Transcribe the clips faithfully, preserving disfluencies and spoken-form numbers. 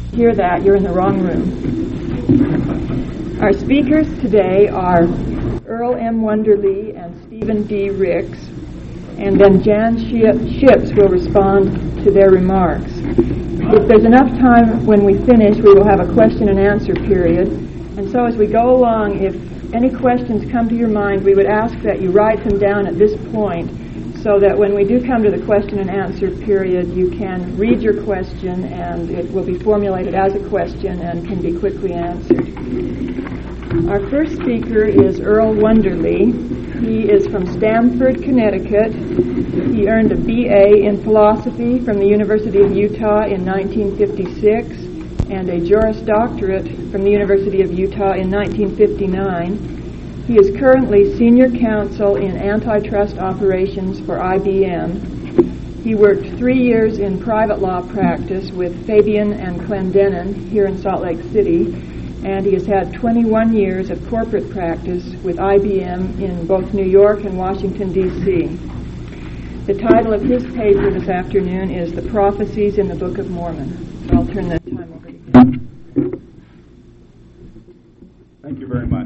Hear that, you're in the wrong room. Our speakers today are Earl M. Wunderle and Stephen D. Ricks, and then Jan Shipps will respond to their remarks. If there's enough time when we finish, we will have a question and answer period. And so as we go along, if any questions come to your mind, we would ask that you write them down at this point so that when we do come to the question and answer period, you can read your question and it will be formulated as a question and can be quickly answered. Our first speaker is Earl Wunderle. He is from Stamford, Connecticut. He earned a B A in philosophy from the University of Utah in nineteen fifty-six and a Juris Doctorate from the University of Utah in nineteen fifty-nine. He is currently Senior Counsel in Antitrust Operations for I B M. He worked three years in private law practice with Fabian and Clendenin here in Salt Lake City, and he has had twenty-one years of corporate practice with I B M in both New York and Washington, D C The title of his paper this afternoon is The Prophecies in the Book of Mormon. So I'll turn the time over to him. Thank you very much,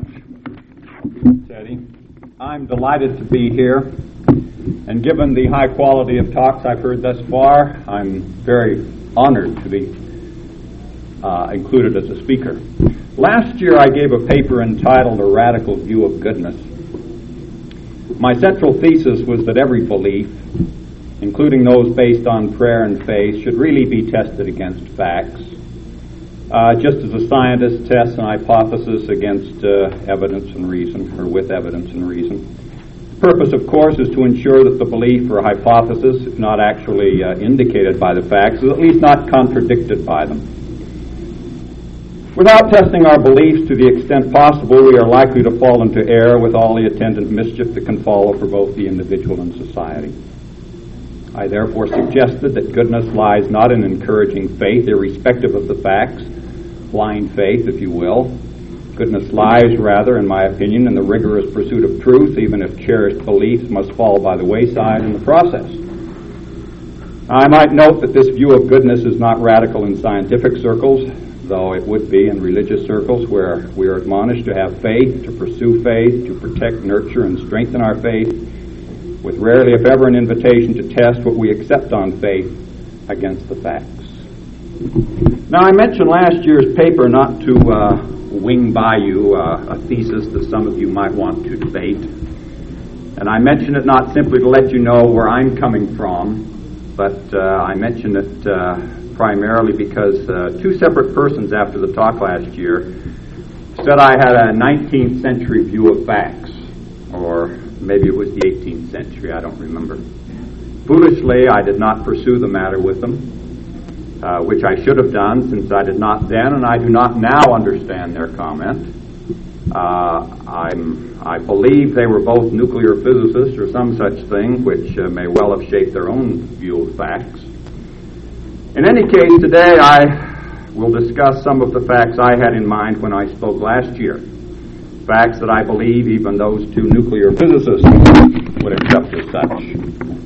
Teddy. I'm delighted to be here, and given the high quality of talks I've heard thus far, I'm very honored to be uh, included as a speaker. Last year I gave a paper entitled A Radical View of Goodness. My central thesis was that every belief, including those based on prayer and faith, should really be tested against facts, uh, just as a scientist tests an hypothesis against uh, evidence and reason, or with evidence and reason. The purpose, of course, is to ensure that the belief or hypothesis, if not actually uh, indicated by the facts, is at least not contradicted by them. Without testing our beliefs to the extent possible, we are likely to fall into error with all the attendant mischief that can follow for both the individual and society. I therefore suggested that goodness lies not in encouraging faith, irrespective of the facts, blind faith, if you will. Goodness lies, rather, in my opinion, in the rigorous pursuit of truth, even if cherished beliefs must fall by the wayside in the process. I might note that this view of goodness is not radical in scientific circles, though it would be in religious circles where we are admonished to have faith, to pursue faith, to protect, nurture, and strengthen our faith, with rarely, if ever, an invitation to test what we accept on faith against the facts. Now, I mentioned last year's paper not to uh, wing by you uh, a thesis that some of you might want to debate. And I mention it not simply to let you know where I'm coming from, but uh, I mention it uh, primarily because uh, two separate persons after the talk last year said I had a nineteenth century view of facts, or maybe it was the eighteenth century, I don't remember. Foolishly, I did not pursue the matter with them, uh, which I should have done, since I did not then and I do not now understand their comment. Uh, I'm, I believe they were both nuclear physicists or some such thing, which uh, may well have shaped their own view of facts. In any case, today I will discuss some of the facts I had in mind when I spoke last year. Facts that I believe even those two nuclear physicists would accept as such.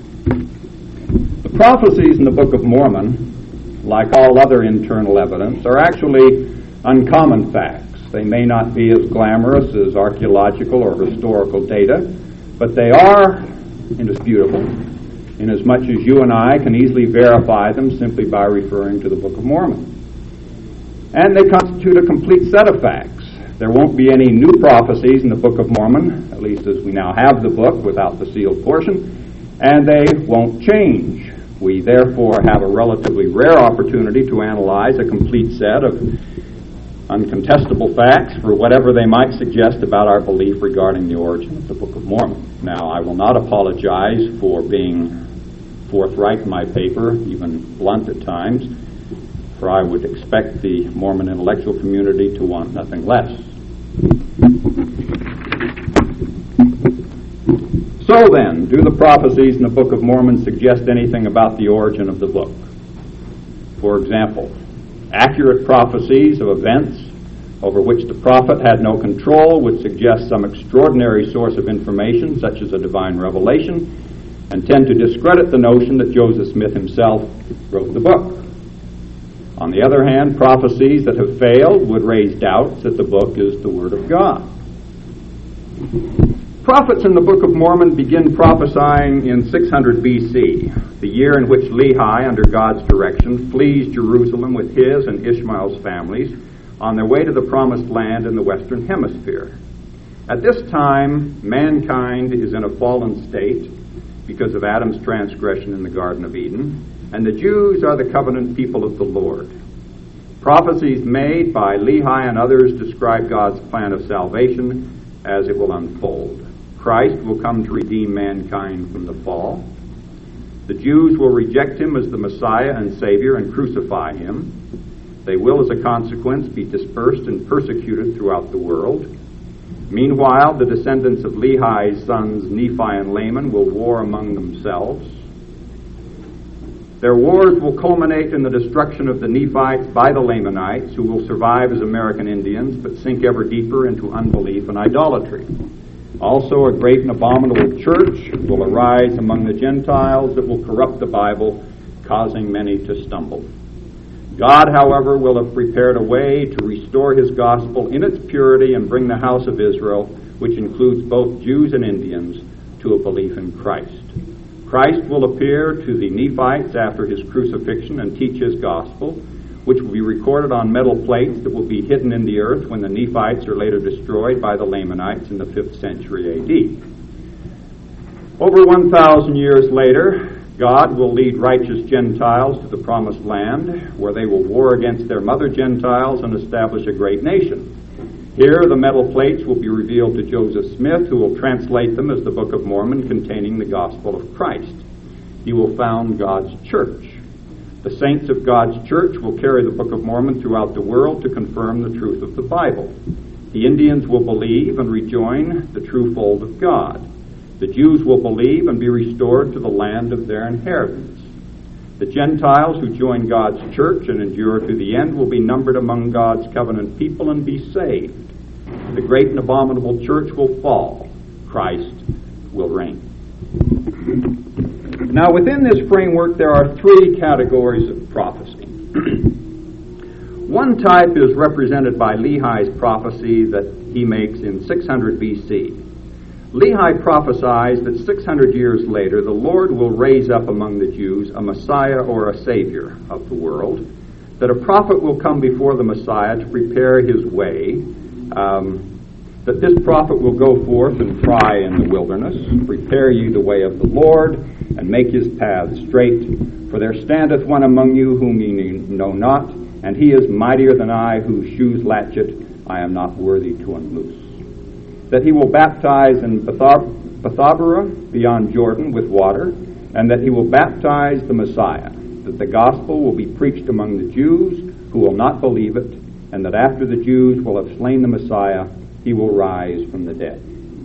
The prophecies in the Book of Mormon, like all other internal evidence, are actually uncommon facts. They may not be as glamorous as archaeological or historical data, but they are indisputable, inasmuch as you and I can easily verify them simply by referring to the Book of Mormon. And they constitute a complete set of facts. There won't be any new prophecies in the Book of Mormon, at least as we now have the book without the sealed portion, and they won't change. We therefore have a relatively rare opportunity to analyze a complete set of uncontestable facts for whatever they might suggest about our belief regarding the origin of the Book of Mormon. Now, I will not apologize for being forthright in my paper, even blunt at times, for I would expect the Mormon intellectual community to want nothing less. So then, do the prophecies in the Book of Mormon suggest anything about the origin of the book? For example, accurate prophecies of events over which the prophet had no control would suggest some extraordinary source of information, such as a divine revelation, and tend to discredit the notion that Joseph Smith himself wrote the book. On the other hand, prophecies that have failed would raise doubts that the book is the Word of God. Prophets in the Book of Mormon begin prophesying in six hundred B C, the year in which Lehi, under God's direction, flees Jerusalem with his and Ishmael's families on their way to the Promised Land in the Western Hemisphere. At this time, mankind is in a fallen state because of Adam's transgression in the Garden of Eden, and the Jews are the covenant people of the Lord. Prophecies made by Lehi and others describe God's plan of salvation as it will unfold. Christ will come to redeem mankind from the fall. The Jews will reject him as the Messiah and Savior and crucify him. They will, as a consequence, be dispersed and persecuted throughout the world. Meanwhile, the descendants of Lehi's sons, Nephi and Laman, will war among themselves. Their wars will culminate in the destruction of the Nephites by the Lamanites, who will survive as American Indians but sink ever deeper into unbelief and idolatry. Also, a great and abominable church will arise among the Gentiles that will corrupt the Bible, causing many to stumble. God, however, will have prepared a way to restore his gospel in its purity and bring the house of Israel, which includes both Jews and Indians, to a belief in Christ. Christ will appear to the Nephites after his crucifixion and teach his gospel, which will be recorded on metal plates that will be hidden in the earth when the Nephites are later destroyed by the Lamanites in the fifth century A D. Over one thousand years later, God will lead righteous Gentiles to the Promised Land, where they will war against their mother Gentiles and establish a great nation. Here, the metal plates will be revealed to Joseph Smith, who will translate them as the Book of Mormon containing the gospel of Christ. He will found God's church. The saints of God's church will carry the Book of Mormon throughout the world to confirm the truth of the Bible. The Indians will believe and rejoin the true fold of God. The Jews will believe and be restored to the land of their inheritance. The Gentiles who join God's church and endure to the end will be numbered among God's covenant people and be saved. The great and abominable church will fall. Christ will reign. Now, within this framework, there are three categories of prophecy. One type is represented by Lehi's prophecy that he makes in six hundred B C. Lehi prophesies that six hundred years later, the Lord will raise up among the Jews a Messiah or a Savior of the world, that a prophet will come before the Messiah to prepare his way, um, that this prophet will go forth and cry in the wilderness, "Prepare ye the way of the Lord, and make his paths straight. For there standeth one among you whom ye know not, and he is mightier than I, whose shoes latchet I am not worthy to unloose." That he will baptize in Bethabara beyond Jordan with water, and that he will baptize the Messiah, that the gospel will be preached among the Jews who will not believe it, and that after the Jews will have slain the Messiah, he will rise from the dead.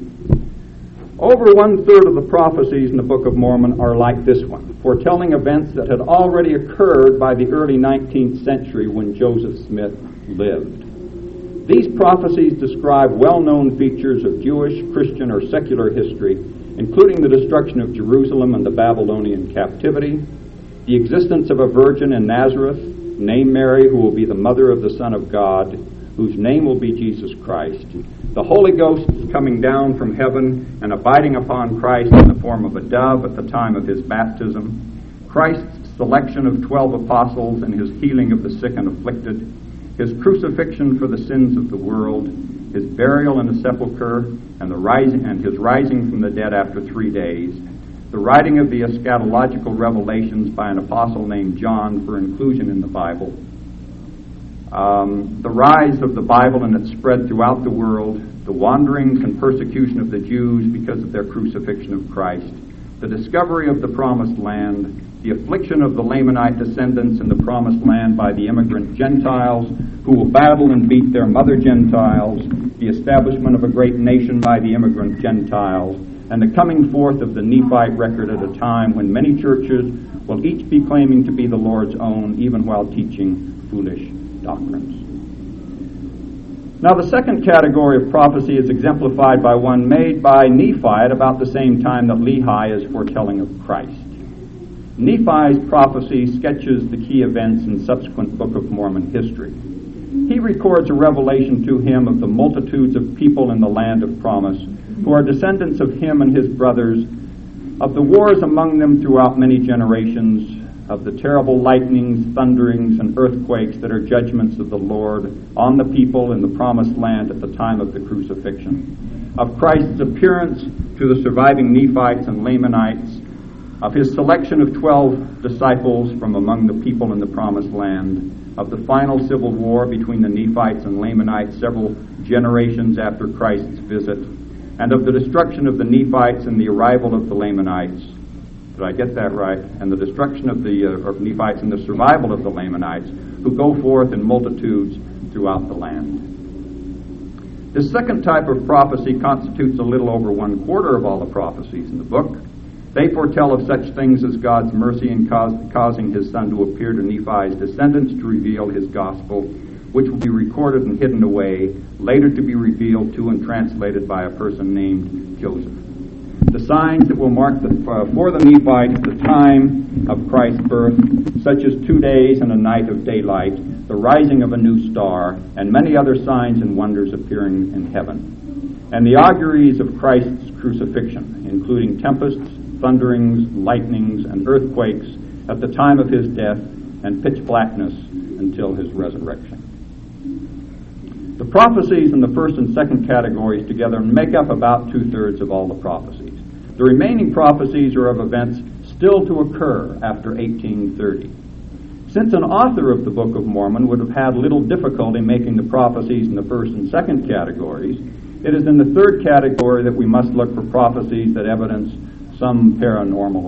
Over one-third of the prophecies in the Book of Mormon are like this one, foretelling events that had already occurred by the early nineteenth century when Joseph Smith lived. These prophecies describe well-known features of Jewish, Christian, or secular history, including the destruction of Jerusalem and the Babylonian captivity, the existence of a virgin in Nazareth, named Mary, who will be the mother of the Son of God, whose name will be Jesus Christ, the Holy Ghost coming down from heaven and abiding upon Christ in the form of a dove at the time of his baptism, Christ's selection of twelve apostles and his healing of the sick and afflicted, his crucifixion for the sins of the world, his burial in a sepulchre, and the rising and his rising from the dead after three days, the writing of the eschatological revelations by an apostle named John for inclusion in the Bible, um, the rise of the Bible and its spread throughout the world, the wanderings and persecution of the Jews because of their crucifixion of Christ, the discovery of the Promised Land, the affliction of the Lamanite descendants in the Promised Land by the immigrant Gentiles who will battle and beat their mother Gentiles, the establishment of a great nation by the immigrant Gentiles, and the coming forth of the Nephite record at a time when many churches will each be claiming to be the Lord's own, even while teaching foolish doctrines. Now, the second category of prophecy is exemplified by one made by Nephi at about the same time that Lehi is foretelling of Christ. Nephi's prophecy sketches the key events in subsequent Book of Mormon history. He records a revelation to him of the multitudes of people in the land of promise who are descendants of him and his brothers, of the wars among them throughout many generations, of the terrible lightnings, thunderings, and earthquakes that are judgments of the Lord on the people in the promised land at the time of the crucifixion, of Christ's appearance to the surviving Nephites and Lamanites, of his selection of twelve disciples from among the people in the promised land, of the final civil war between the Nephites and Lamanites several generations after Christ's visit, and of the destruction of the Nephites and the arrival of the Lamanites. Did I get that right? And the destruction of the uh, of Nephites and the survival of the Lamanites, who go forth in multitudes throughout the land. This second type of prophecy constitutes a little over one quarter of all the prophecies in the book. They foretell of such things as God's mercy in cause, causing his Son to appear to Nephi's descendants to reveal his gospel, which will be recorded and hidden away, later to be revealed to and translated by a person named Joseph. The signs that will mark the, uh, for the Nephites the time of Christ's birth, such as two days and a night of daylight, the rising of a new star, and many other signs and wonders appearing in heaven, and the auguries of Christ's crucifixion, including tempests, thunderings, lightnings, and earthquakes at the time of his death, and pitch blackness until his resurrection. The prophecies in the first and second categories together make up about two-thirds of all the prophecies. The remaining prophecies are of events still to occur after eighteen thirty. Since an author of the Book of Mormon would have had little difficulty making the prophecies in the first and second categories, it is in the third category that we must look for prophecies that evidence some paranormal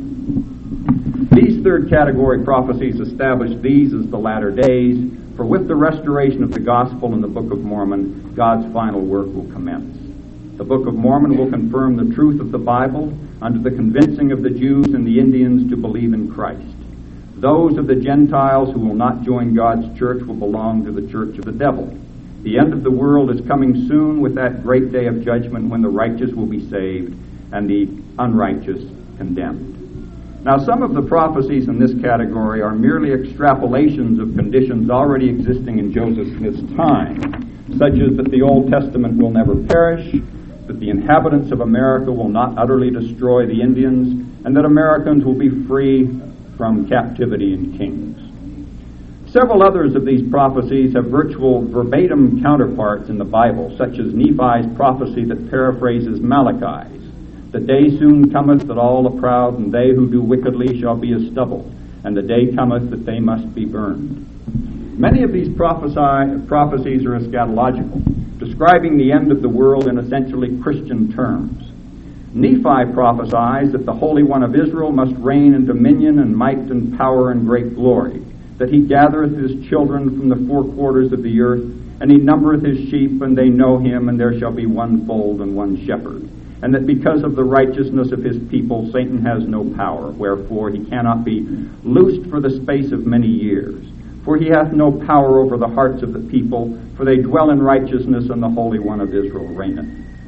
origin. These third category prophecies establish these as the latter days, for with the restoration of the gospel in the Book of Mormon, God's final work will commence. The Book of Mormon will confirm the truth of the Bible under the convincing of the Jews and the Indians to believe in Christ. Those of the Gentiles who will not join God's church will belong to the church of the devil. The end of the world is coming soon with that great day of judgment when the righteous will be saved and the unrighteous condemned. Now, some of the prophecies in this category are merely extrapolations of conditions already existing in Joseph Smith's time, such as that the Old Testament will never perish, that the inhabitants of America will not utterly destroy the Indians, and that Americans will be free from captivity and kings. Several others of these prophecies have virtual verbatim counterparts in the Bible, such as Nephi's prophecy that paraphrases Malachi's. The day soon cometh that all the proud and they who do wickedly shall be as stubble, and the day cometh that they must be burned. Many of these prophesy, prophecies are eschatological, describing the end of the world in essentially Christian terms. Nephi prophesies that the Holy One of Israel must reign in dominion and might and power and great glory, that he gathereth his children from the four quarters of the earth, and he numbereth his sheep, and they know him, and there shall be one fold and one shepherd. And that because of the righteousness of his people, Satan has no power, wherefore he cannot be loosed for the space of many years. For he hath no power over the hearts of the people, for they dwell in righteousness, and the Holy One of Israel reigneth.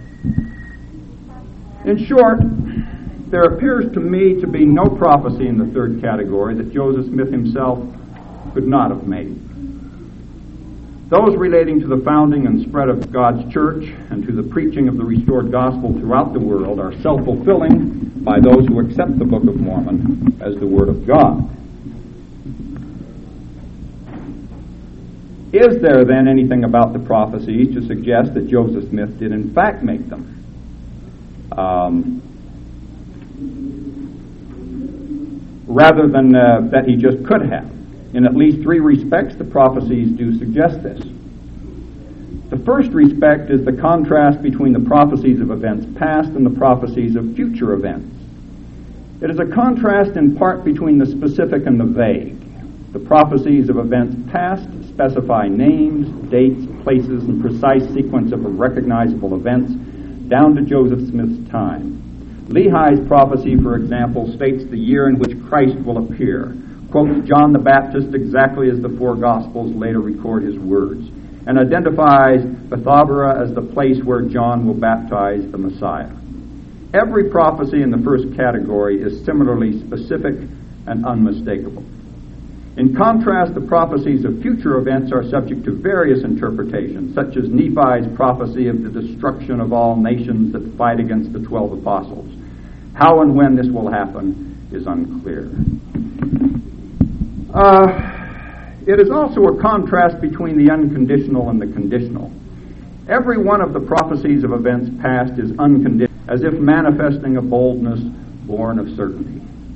In short, there appears to me to be no prophecy in the third category that Joseph Smith himself could not have made. Those relating to the founding and spread of God's church and to the preaching of the restored gospel throughout the world are self-fulfilling by those who accept the Book of Mormon as the Word of God. Is there then anything about the prophecies to suggest that Joseph Smith did in fact make them? Um, rather than uh, that he just could have. In at least three respects, the prophecies do suggest this. The first respect is the contrast between the prophecies of events past and the prophecies of future events. It is a contrast in part between the specific and the vague. The prophecies of events past specify names, dates, places, and precise sequence of recognizable events down to Joseph Smith's time. Lehi's prophecy, for example, states the year in which Christ will appear, quotes John the Baptist exactly as the four Gospels later record his words, and identifies Bethabara as the place where John will baptize the Messiah. Every prophecy in the first category is similarly specific and unmistakable. In contrast, the prophecies of future events are subject to various interpretations, such as Nephi's prophecy of the destruction of all nations that fight against the twelve apostles. How and when this will happen is unclear. Uh, it is also a contrast between the unconditional and the conditional. Every one of the prophecies of events past is unconditional, as if manifesting a boldness born of certainty.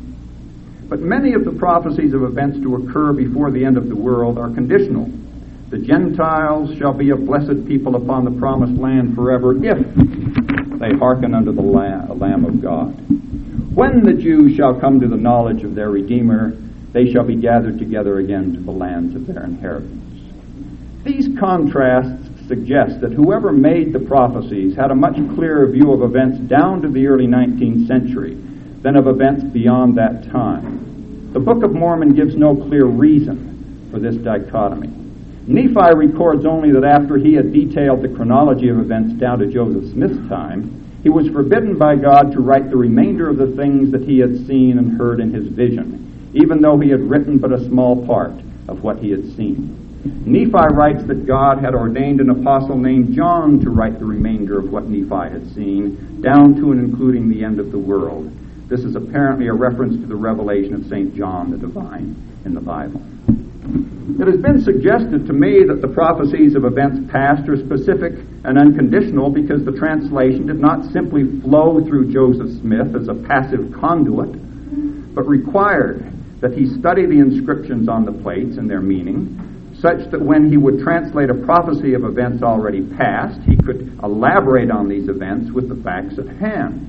But many of the prophecies of events to occur before the end of the world are conditional. The Gentiles shall be a blessed people upon the promised land forever if they hearken unto the Lamb of God. When the Jews shall come to the knowledge of their Redeemer, they shall be gathered together again to the lands of their inheritance. These contrasts suggest that whoever made the prophecies had a much clearer view of events down to the early nineteenth century than of events beyond that time. The Book of Mormon gives no clear reason for this dichotomy. Nephi records only that after he had detailed the chronology of events down to Joseph Smith's time, he was forbidden by God to write the remainder of the things that he had seen and heard in his vision, even though he had written but a small part of what he had seen. Nephi writes that God had ordained an apostle named John to write the remainder of what Nephi had seen, down to and including the end of the world. This is apparently a reference to the revelation of Saint John the Divine in the Bible. It has been suggested to me that the prophecies of events past are specific and unconditional because the translation did not simply flow through Joseph Smith as a passive conduit, but required that he study the inscriptions on the plates and their meaning, such that when he would translate a prophecy of events already past, he could elaborate on these events with the facts at hand.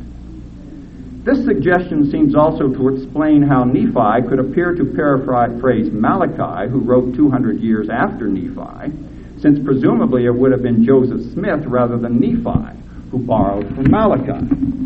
This suggestion seems also to explain how Nephi could appear to paraphrase Malachi, who wrote two hundred years after Nephi, since presumably it would have been Joseph Smith rather than Nephi who borrowed from Malachi.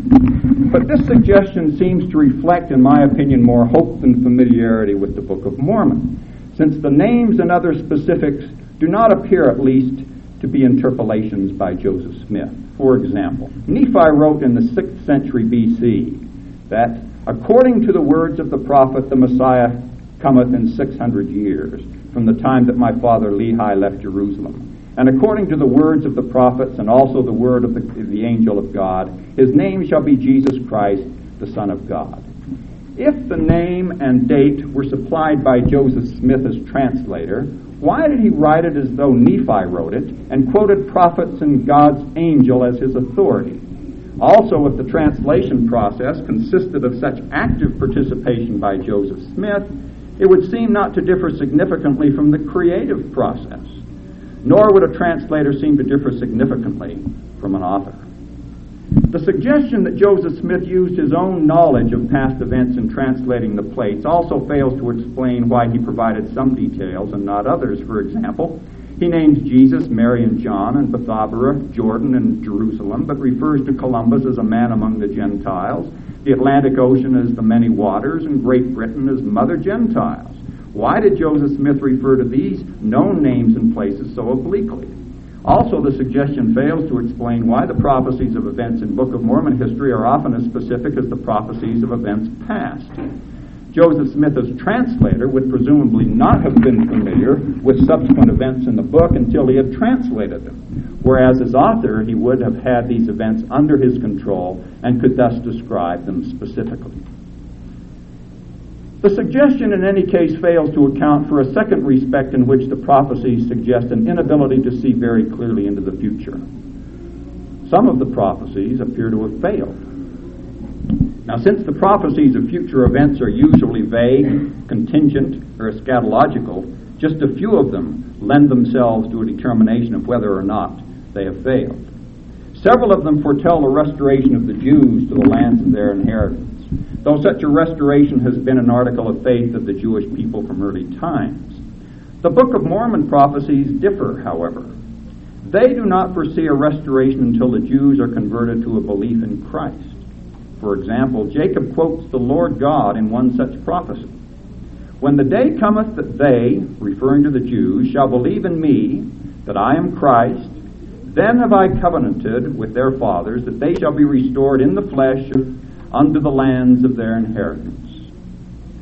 But this suggestion seems to reflect, in my opinion, more hope than familiarity with the Book of Mormon, since the names and other specifics do not appear, at least, to be interpolations by Joseph Smith. For example, Nephi wrote in the sixth century B C that, according to the words of the prophet, the Messiah cometh in six hundred years, from the time that my father Lehi left Jerusalem. And according to the words of the prophets, and also the word of the, the angel of God, his name shall be Jesus Christ, the Son of God. If the name and date were supplied by Joseph Smith as translator, why did he write it as though Nephi wrote it, and quoted prophets and God's angel as his authority? Also, if the translation process consisted of such active participation by Joseph Smith, it would seem not to differ significantly from the creative process, nor would a translator seem to differ significantly from an author. The suggestion that Joseph Smith used his own knowledge of past events in translating the plates also fails to explain why he provided some details and not others. For example, he names Jesus, Mary, and John, and Bethabara, Jordan, and Jerusalem, but refers to Columbus as a man among the Gentiles, the Atlantic Ocean as the many waters, and Great Britain as Mother Gentiles. Why did Joseph Smith refer to these known names and places so obliquely? Also, the suggestion fails to explain why the prophecies of events in Book of Mormon history are often as specific as the prophecies of events past. Joseph Smith as translator would presumably not have been familiar with subsequent events in the book until he had translated them, whereas as author he would have had these events under his control and could thus describe them specifically. The suggestion in any case fails to account for a second respect in which the prophecies suggest an inability to see very clearly into the future. Some of the prophecies appear to have failed. Now, since the prophecies of future events are usually vague, contingent, or eschatological, just a few of them lend themselves to a determination of whether or not they have failed. Several of them foretell the restoration of the Jews to the lands of their inheritance, though such a restoration has been an article of faith of the Jewish people from early times. The Book of Mormon prophecies differ, however. They do not foresee a restoration until the Jews are converted to a belief in Christ. For example, Jacob quotes the Lord God in one such prophecy. When the day cometh that they, referring to the Jews, shall believe in me, that I am Christ, then have I covenanted with their fathers that they shall be restored in the flesh unto the lands of their inheritance.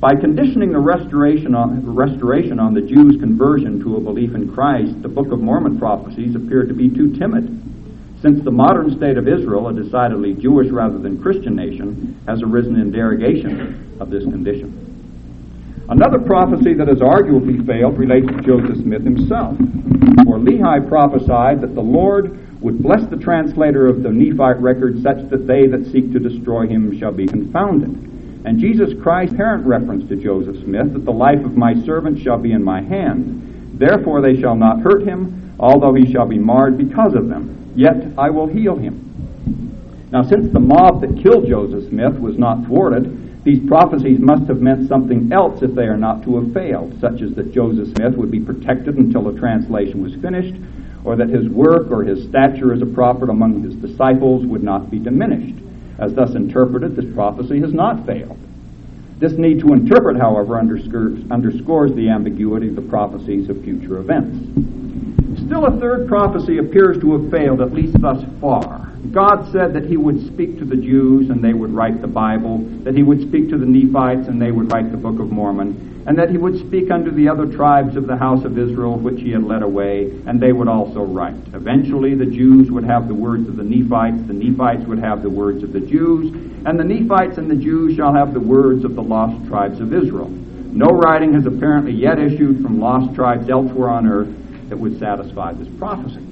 By conditioning the restoration on, restoration on the Jews' conversion to a belief in Christ, the Book of Mormon prophecies appear to be too timid, since the modern state of Israel, a decidedly Jewish rather than Christian nation, has arisen in derogation of this condition. Another prophecy that has arguably failed relates to Joseph Smith himself. For Lehi prophesied that the Lord would bless the translator of the Nephite record such that they that seek to destroy him shall be confounded. And Jesus Christ's apparent reference to Joseph Smith, that the life of my servant shall be in my hand. Therefore they shall not hurt him, although he shall be marred because of them. Yet I will heal him. Now, since the mob that killed Joseph Smith was not thwarted, these prophecies must have meant something else if they are not to have failed, such as that Joseph Smith would be protected until the translation was finished, or that his work or his stature as a prophet among his disciples would not be diminished. As thus interpreted, this prophecy has not failed. This need to interpret, however, underscores, underscores the ambiguity of the prophecies of future events. Still, a third prophecy appears to have failed, at least thus far. God said that he would speak to the Jews and they would write the Bible, that he would speak to the Nephites and they would write the Book of Mormon, and that he would speak unto the other tribes of the house of Israel which he had led away, and they would also write. Eventually the Jews would have the words of the Nephites, the Nephites would have the words of the Jews, and the Nephites and the Jews shall have the words of the lost tribes of Israel. No writing has apparently yet issued from lost tribes elsewhere on earth that would satisfy this prophecy.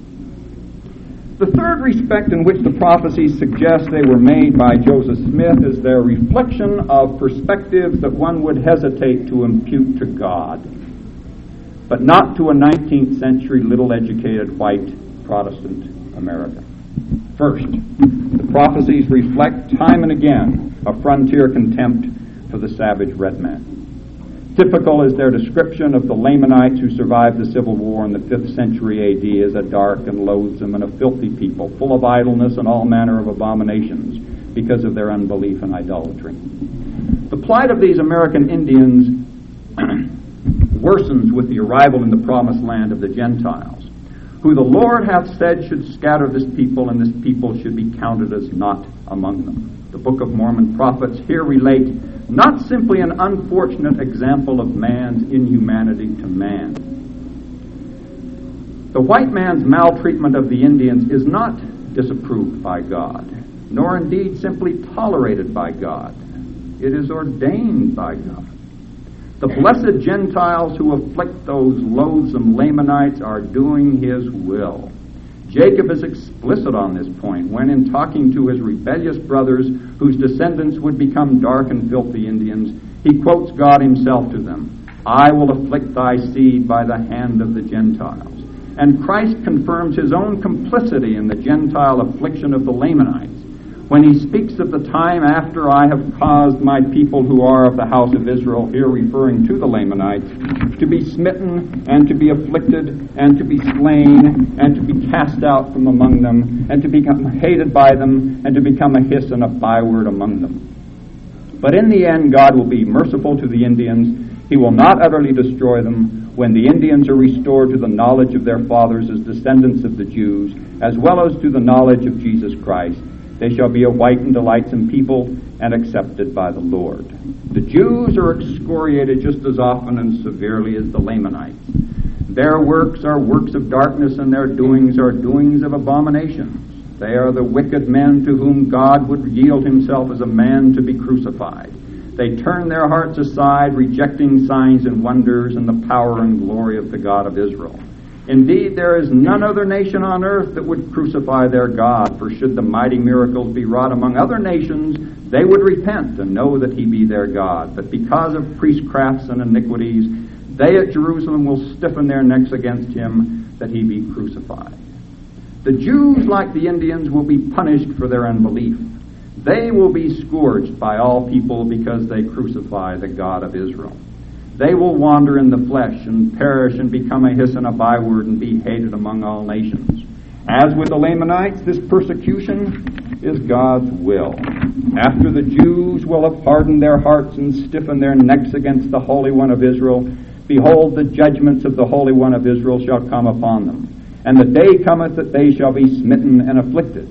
The third respect in which the prophecies suggest they were made by Joseph Smith is their reflection of perspectives that one would hesitate to impute to God, but not to a nineteenth century little-educated white Protestant America. First, the prophecies reflect time and again a frontier contempt for the savage red man. Typical is their description of the Lamanites who survived the Civil War in the fifth century A D as a dark and loathsome and a filthy people, full of idleness and all manner of abominations because of their unbelief and idolatry. The plight of these American Indians worsens with the arrival in the promised land of the Gentiles, who the Lord hath said should scatter this people, and this people should be counted as not among them. The Book of Mormon prophets here relate not simply an unfortunate example of man's inhumanity to man. The white man's maltreatment of the Indians is not disapproved by God, nor indeed simply tolerated by God. It is ordained by God. The blessed Gentiles who afflict those loathsome Lamanites are doing his will. Jacob is explicit on this point when, in talking to his rebellious brothers, whose descendants would become dark and filthy Indians, he quotes God himself to them. I will afflict thy seed by the hand of the Gentiles. And Christ confirms his own complicity in the Gentile affliction of the Lamanites when he speaks of the time after I have caused my people who are of the house of Israel, here referring to the Lamanites, to be smitten and to be afflicted and to be slain and to be cast out from among them and to become hated by them and to become a hiss and a byword among them. But in the end, God will be merciful to the Indians. He will not utterly destroy them when the Indians are restored to the knowledge of their fathers as descendants of the Jews, as well as to the knowledge of Jesus Christ. They shall be a white and delightsome people and accepted by the Lord. The Jews are excoriated just as often and severely as the Lamanites. Their works are works of darkness, and their doings are doings of abominations. They are the wicked men to whom God would yield himself as a man to be crucified. They turn their hearts aside, rejecting signs and wonders and the power and glory of the God of Israel. Indeed, there is none other nation on earth that would crucify their God, for should the mighty miracles be wrought among other nations, they would repent and know that he be their God. But because of priestcrafts and iniquities, they at Jerusalem will stiffen their necks against him, that he be crucified. The Jews, like the Indians, will be punished for their unbelief. They will be scourged by all people because they crucify the God of Israel. They will wander in the flesh and perish and become a hiss and a byword and be hated among all nations. As with the Lamanites, this persecution is God's will. After the Jews will have hardened their hearts and stiffened their necks against the Holy One of Israel, behold, the judgments of the Holy One of Israel shall come upon them. And the day cometh that they shall be smitten and afflicted.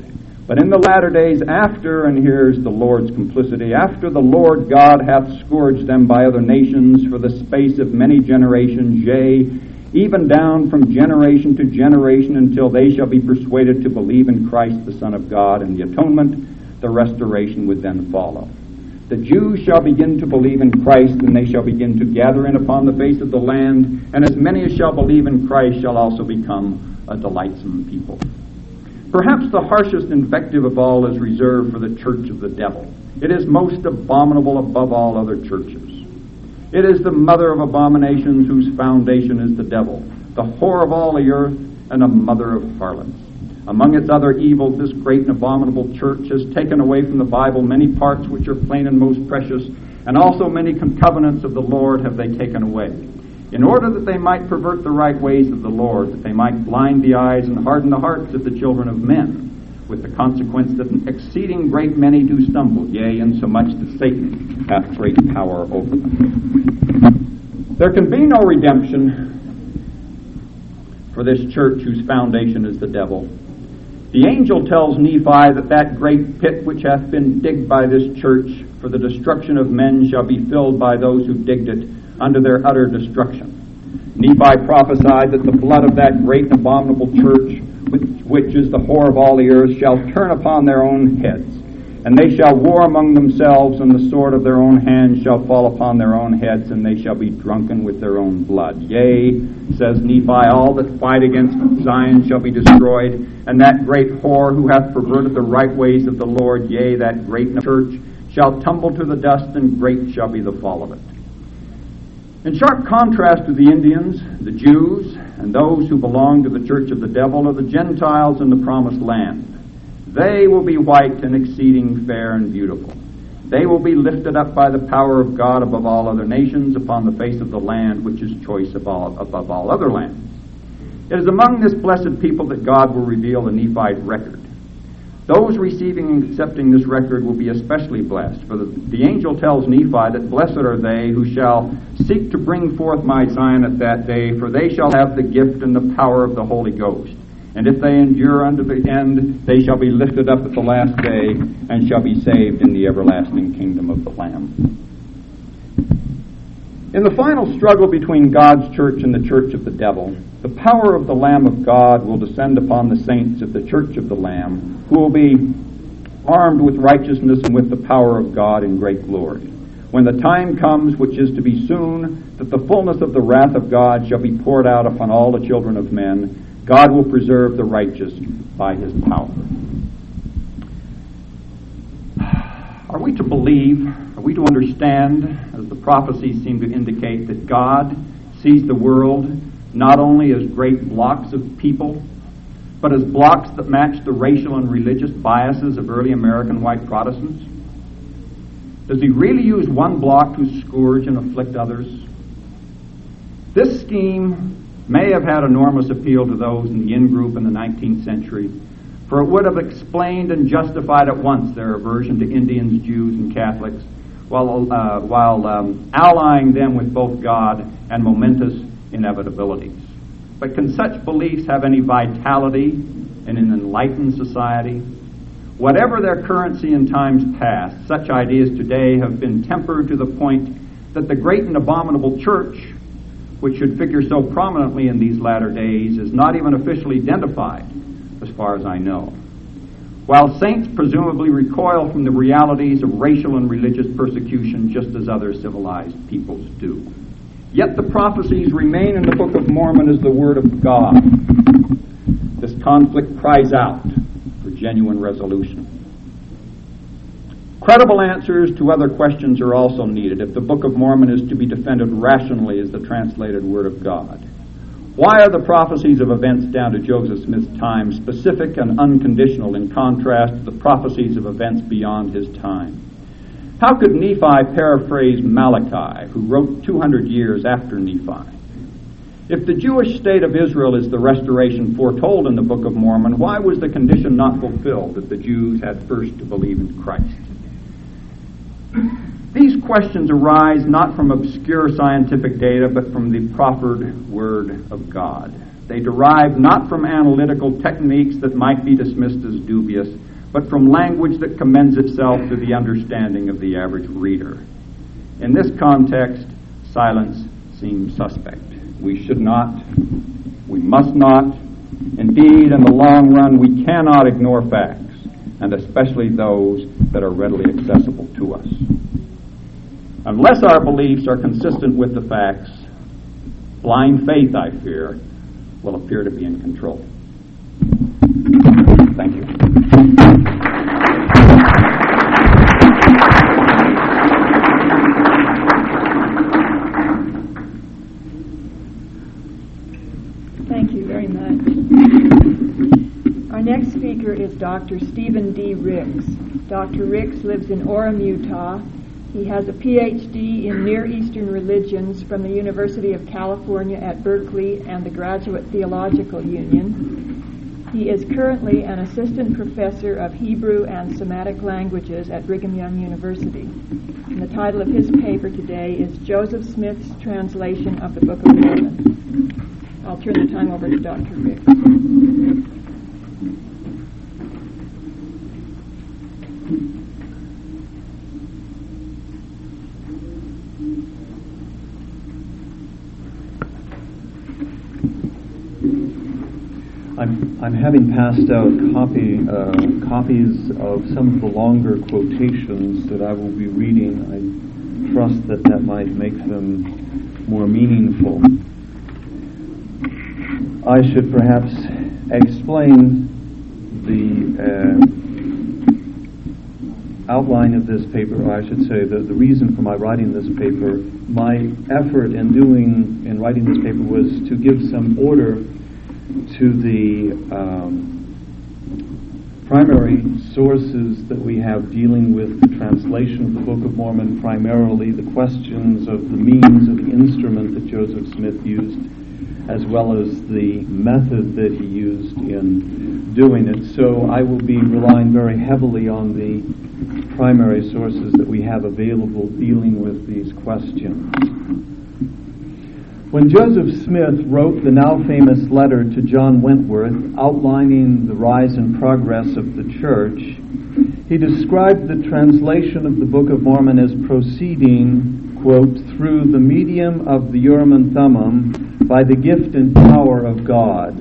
But in the latter days after, and here's the Lord's complicity, after the Lord God hath scourged them by other nations for the space of many generations, yea, even down from generation to generation, until they shall be persuaded to believe in Christ the Son of God and the atonement, the restoration would then follow. The Jews shall begin to believe in Christ, and they shall begin to gather in upon the face of the land, and as many as shall believe in Christ shall also become a delightsome people. Perhaps the harshest invective of all is reserved for the church of the devil. It is most abominable above all other churches. It is the mother of abominations, whose foundation is the devil, the whore of all the earth, and a mother of harlots. Among its other evils, this great and abominable church has taken away from the Bible many parts which are plain and most precious, and also many covenants of the Lord have they taken away, in order that they might pervert the right ways of the Lord, that they might blind the eyes and harden the hearts of the children of men, with the consequence that an exceeding great many do stumble, yea, insomuch that Satan hath great power over them. There can be no redemption for this church whose foundation is the devil. The angel tells Nephi that that great pit which hath been digged by this church for the destruction of men shall be filled by those who digged it unto their utter destruction. Nephi prophesied that the blood of that great and abominable church, which, which is the whore of all the earth, shall turn upon their own heads, and they shall war among themselves, and the sword of their own hand shall fall upon their own heads, and they shall be drunken with their own blood. Yea, says Nephi, all that fight against Zion shall be destroyed, and that great whore who hath perverted the right ways of the Lord, yea, that great church, shall tumble to the dust, and great shall be the fall of it. In sharp contrast to the Indians, the Jews, and those who belong to the church of the devil are the Gentiles in the promised land. They will be white and exceeding fair and beautiful. They will be lifted up by the power of God above all other nations upon the face of the land, which is choice of all, above all other lands. It is among this blessed people that God will reveal the Nephite record. Those receiving and accepting this record will be especially blessed, for the, the angel tells Nephi that blessed are they who shall seek to bring forth my Zion at that day, for they shall have the gift and the power of the Holy Ghost. And if they endure unto the end, they shall be lifted up at the last day, and shall be saved in the everlasting kingdom of the Lamb. In the final struggle between God's church and the church of the devil, the power of the Lamb of God will descend upon the saints of the church of the Lamb, who will be armed with righteousness and with the power of God in great glory. When the time comes, which is to be soon, that the fullness of the wrath of God shall be poured out upon all the children of men, God will preserve the righteous by his power. Are we to believe, are we to understand, as the prophecies seem to indicate, that God sees the world not only as great blocks of people, but as blocks that match the racial and religious biases of early American white Protestants? Does he really use one block to scourge and afflict others? This scheme may have had enormous appeal to those in the in-group in the nineteenth century, for it would have explained and justified at once their aversion to Indians, Jews, and Catholics, while, uh, while um, allying them with both God and momentous inevitabilities. But can such beliefs have any vitality in an enlightened society? Whatever their currency in times past, such ideas today have been tempered to the point that the great and abominable church, which should figure so prominently in these latter days, is not even officially identified, as far as I know. While saints presumably recoil from the realities of racial and religious persecution just as other civilized peoples do. Yet the prophecies remain in the Book of Mormon as the Word of God. This conflict cries out for genuine resolution. Credible answers to other questions are also needed if the Book of Mormon is to be defended rationally as the translated Word of God. Why are the prophecies of events down to Joseph Smith's time specific and unconditional in contrast to the prophecies of events beyond his time? How could Nephi paraphrase Malachi, who wrote two hundred years after Nephi? If the Jewish state of Israel is the restoration foretold in the Book of Mormon, why was the condition not fulfilled that the Jews had first to believe in Christ? These questions arise not from obscure scientific data, but from the proffered Word of God. They derive not from analytical techniques that might be dismissed as dubious, but from language that commends itself to the understanding of the average reader. In this context, silence seems suspect. We should not, we must not, indeed, in the long run, we cannot ignore facts, and especially those that are readily accessible to us. Unless our beliefs are consistent with the facts, blind faith, I fear, will appear to be in control. Thank you. Thank you very much. Our next speaker is Doctor Stephen D. Ricks. Doctor Ricks lives in Orem, Utah. He has a P H D in Near Eastern Religions from the University of California at Berkeley and the Graduate Theological Union. He is currently an assistant professor of Hebrew and Semitic languages at Brigham Young University. And the title of his paper today is Joseph Smith's Translation of the Book of Mormon. I'll turn the time over to Doctor Ricks. I'm, I'm having passed out copy, uh, copies of some of the longer quotations that I will be reading. I trust that that might make them more meaningful. I should perhaps explain the uh, outline of this paper, or I should say the, the reason for my writing this paper. My effort in doing in writing this paper was to give some order to the um, primary sources that we have dealing with the translation of the Book of Mormon, primarily the questions of the means of the instrument that Joseph Smith used, as well as the method that he used in doing it. So I will be relying very heavily on the primary sources that we have available dealing with these questions. When Joseph Smith wrote the now famous letter to John Wentworth outlining the rise and progress of the church, he described the translation of the Book of Mormon as proceeding, quote, through the medium of the Urim and Thummim by the gift and power of God.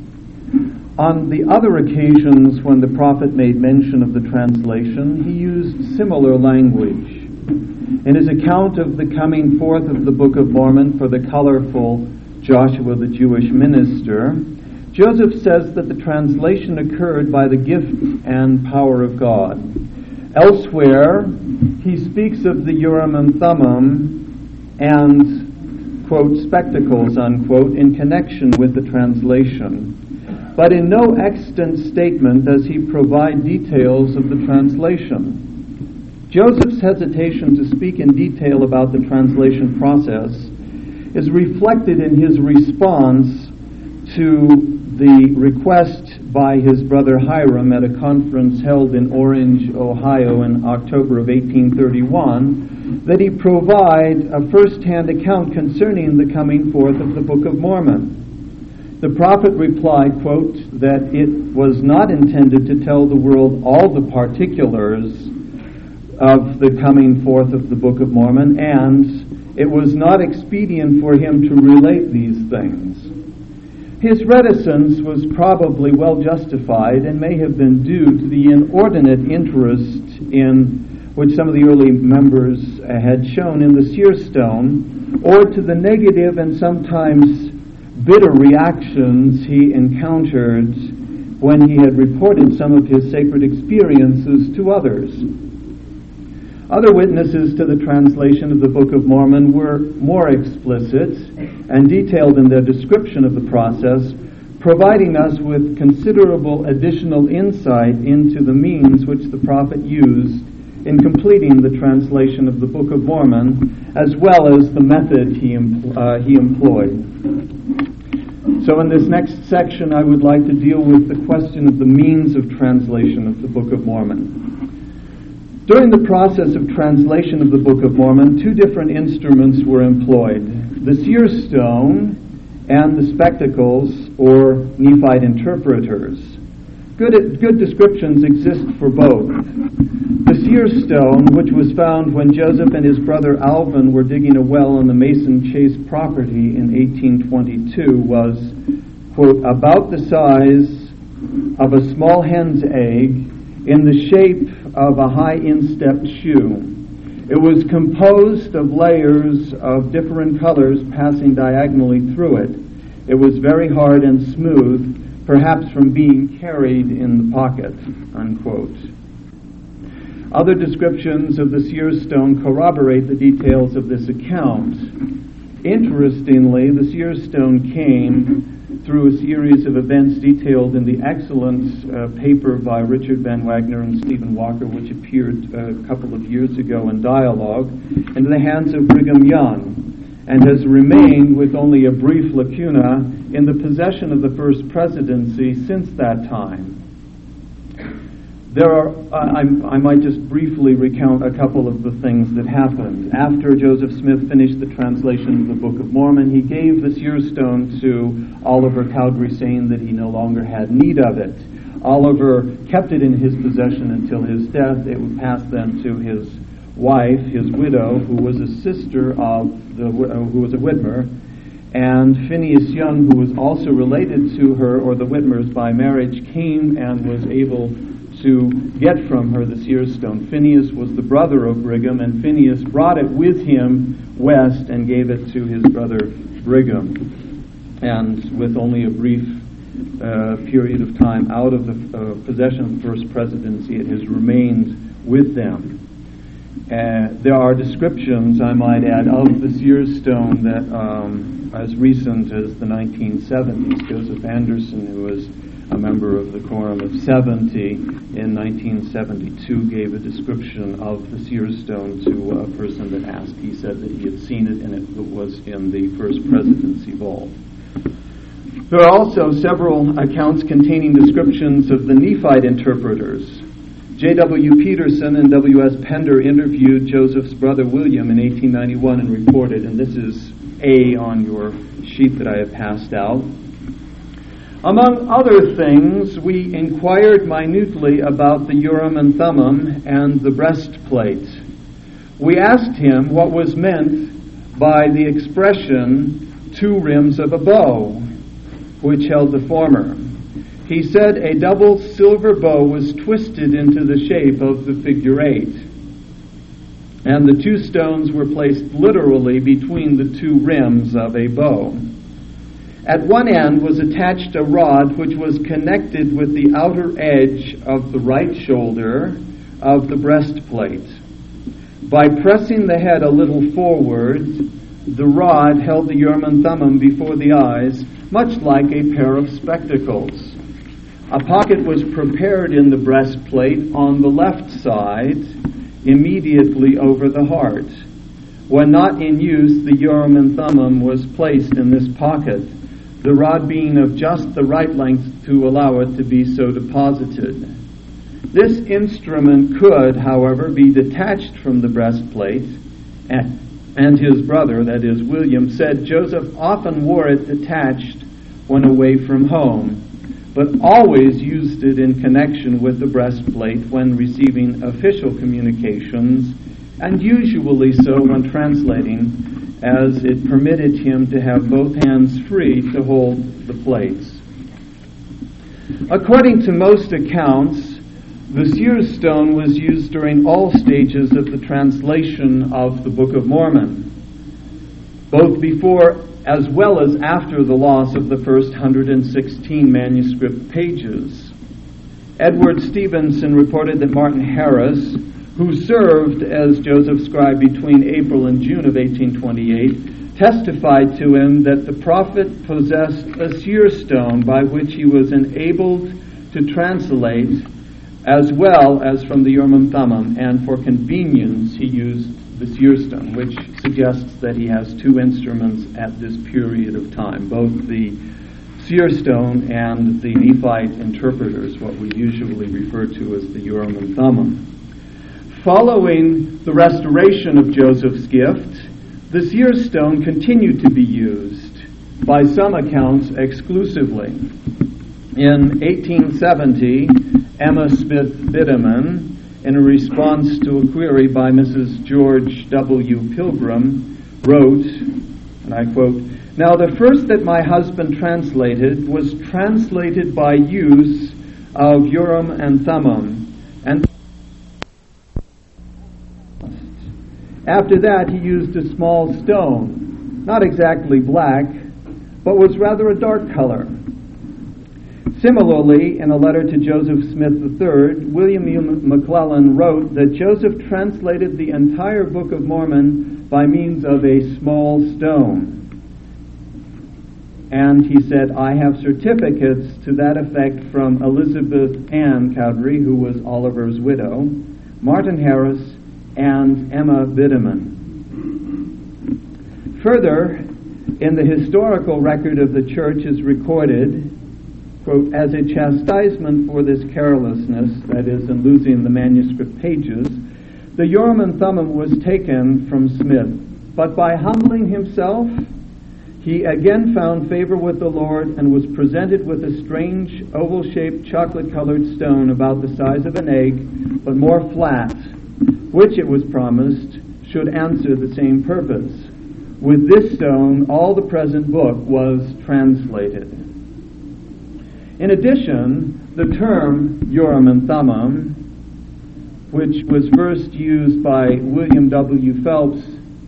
On the other occasions when the prophet made mention of the translation, he used similar language. In his account of the coming forth of the Book of Mormon for the colorful Joshua the Jewish minister, Joseph says that the translation occurred by the gift and power of God. Elsewhere, he speaks of the Urim and Thummim and, quote, spectacles, unquote, in connection with the translation, but in no extant statement does he provide details of the translation. Joseph's hesitation to speak in detail about the translation process is reflected in his response to the request by his brother Hiram at a conference held in Orange, Ohio in October of eighteen thirty-one, that he provide a first-hand account concerning the coming forth of the Book of Mormon. The prophet replied, quote, that it was not intended to tell the world all the particulars of the coming forth of the Book of Mormon, and it was not expedient for him to relate these things. His reticence was probably well justified and may have been due to the inordinate interest in which some of the early members had shown in the seer stone, or to the negative and sometimes bitter reactions he encountered when he had reported some of his sacred experiences to others. Other witnesses to the translation of the Book of Mormon were more explicit and detailed in their description of the process, providing us with considerable additional insight into the means which the prophet used in completing the translation of the Book of Mormon, as well as the method he, empl- uh, he employed. So in this next section, I would like to deal with the question of the means of translation of the Book of Mormon. During the process of translation of the Book of Mormon, two different instruments were employed: the seer stone and the spectacles, or Nephite interpreters. Good, good descriptions exist for both. The seer stone, which was found when Joseph and his brother Alvin were digging a well on the Mason Chase property in eighteen twenty-two, was, quote, about the size of a small hen's egg in the shape of a high instep shoe. It was composed of layers of different colors passing diagonally through it. It was very hard and smooth, perhaps from being carried in the pocket, unquote. Other descriptions of the seer stone corroborate the details of this account. Interestingly, the seer stone came through a series of events detailed in the excellent uh, paper by Richard Van Wagner and Stephen Walker, which appeared uh, a couple of years ago in Dialogue, into the hands of Brigham Young, and has remained with only a brief lacuna in the possession of the First Presidency since that time. There are, uh, I, I might just briefly recount a couple of the things that happened. After Joseph Smith finished the translation of the Book of Mormon, he gave the seer stone to Oliver Cowdery, saying that he no longer had need of it. Oliver kept it in his possession until his death. It would pass then to his wife, his widow, who was a sister of the, uh, who was a Whitmer, and Phineas Young, who was also related to her or the Whitmers by marriage, came and was able to get from her the seer stone. Phineas was the brother of Brigham, and Phineas brought it with him west and gave it to his brother Brigham. And with only a brief uh, period of time out of the uh, possession of the First Presidency, it has remained with them. Uh, there are descriptions, I might add, of the seer stone that um, as recent as the nineteen seventies. Joseph Anderson, who was a member of the Quorum of seventy in nineteen seventy-two, gave a description of the seer stone to a person that asked. He said that he had seen it and it was in the First Presidency vault. There are also several accounts containing descriptions of the Nephite interpreters. J W Peterson and W S Pender interviewed Joseph's brother William in eighteen ninety-one and reported, and this is A on your sheet that I have passed out. Among other things, we inquired minutely about the Urim and Thummim and the breastplate. We asked him what was meant by the expression, two rims of a bow, which held the former. He said a double silver bow was twisted into the shape of the figure eight, and the two stones were placed literally between the two rims of a bow. At one end was attached a rod which was connected with the outer edge of the right shoulder of the breastplate. By pressing the head a little forward, the rod held the Urim and Thummim before the eyes, much like a pair of spectacles. A pocket was prepared in the breastplate on the left side, immediately over the heart. When not in use, the Urim and Thummim was placed in this pocket, the rod being of just the right length to allow it to be so deposited. This instrument could, however, be detached from the breastplate, and, and his brother, that is William, said Joseph often wore it detached when away from home, but always used it in connection with the breastplate when receiving official communications, and usually so when translating, as it permitted him to have both hands free to hold the plates. According to most accounts, the seer stone was used during all stages of the translation of the Book of Mormon, both before as well as after the loss of the first one hundred sixteen manuscript pages. Edward Stevenson reported that Martin Harris, who served as Joseph's scribe between April and June of eighteen twenty-eight, testified to him that the prophet possessed a seer stone by which he was enabled to translate as well as from the Urim and Thummim, and for convenience he used the seer stone, which suggests that he has two instruments at this period of time, both the seer stone and the Nephite interpreters, what we usually refer to as the Urim and Thummim. Following the restoration of Joseph's gift, the seer stone continued to be used, by some accounts exclusively. In eighteen seventy, Emma Smith Biderman, in a response to a query by Missus George W. Pilgrim, wrote, and I quote, "Now the first that my husband translated was translated by use of Urim and Thummim, and after that he used a small stone, not exactly black, but was rather a dark color. Similarly, in a letter to Joseph Smith the third, William McClellan wrote that Joseph translated the entire Book of Mormon by means of a small stone. And he said, I have certificates to that effect from Elizabeth Ann Cowdery, who was Oliver's widow, Martin Harris, and Emma Biderman. Further, in the historical record of the church is recorded, quote, as a chastisement for this carelessness, that is, in losing the manuscript pages, the Urim and Thummim was taken from Smith, but by humbling himself, he again found favor with the Lord and was presented with a strange oval-shaped chocolate-colored stone about the size of an egg, but more flat, which it was promised should answer the same purpose. With this stone, all the present book was translated. In addition, the term Urim and Thummim, which was first used by William W. Phelps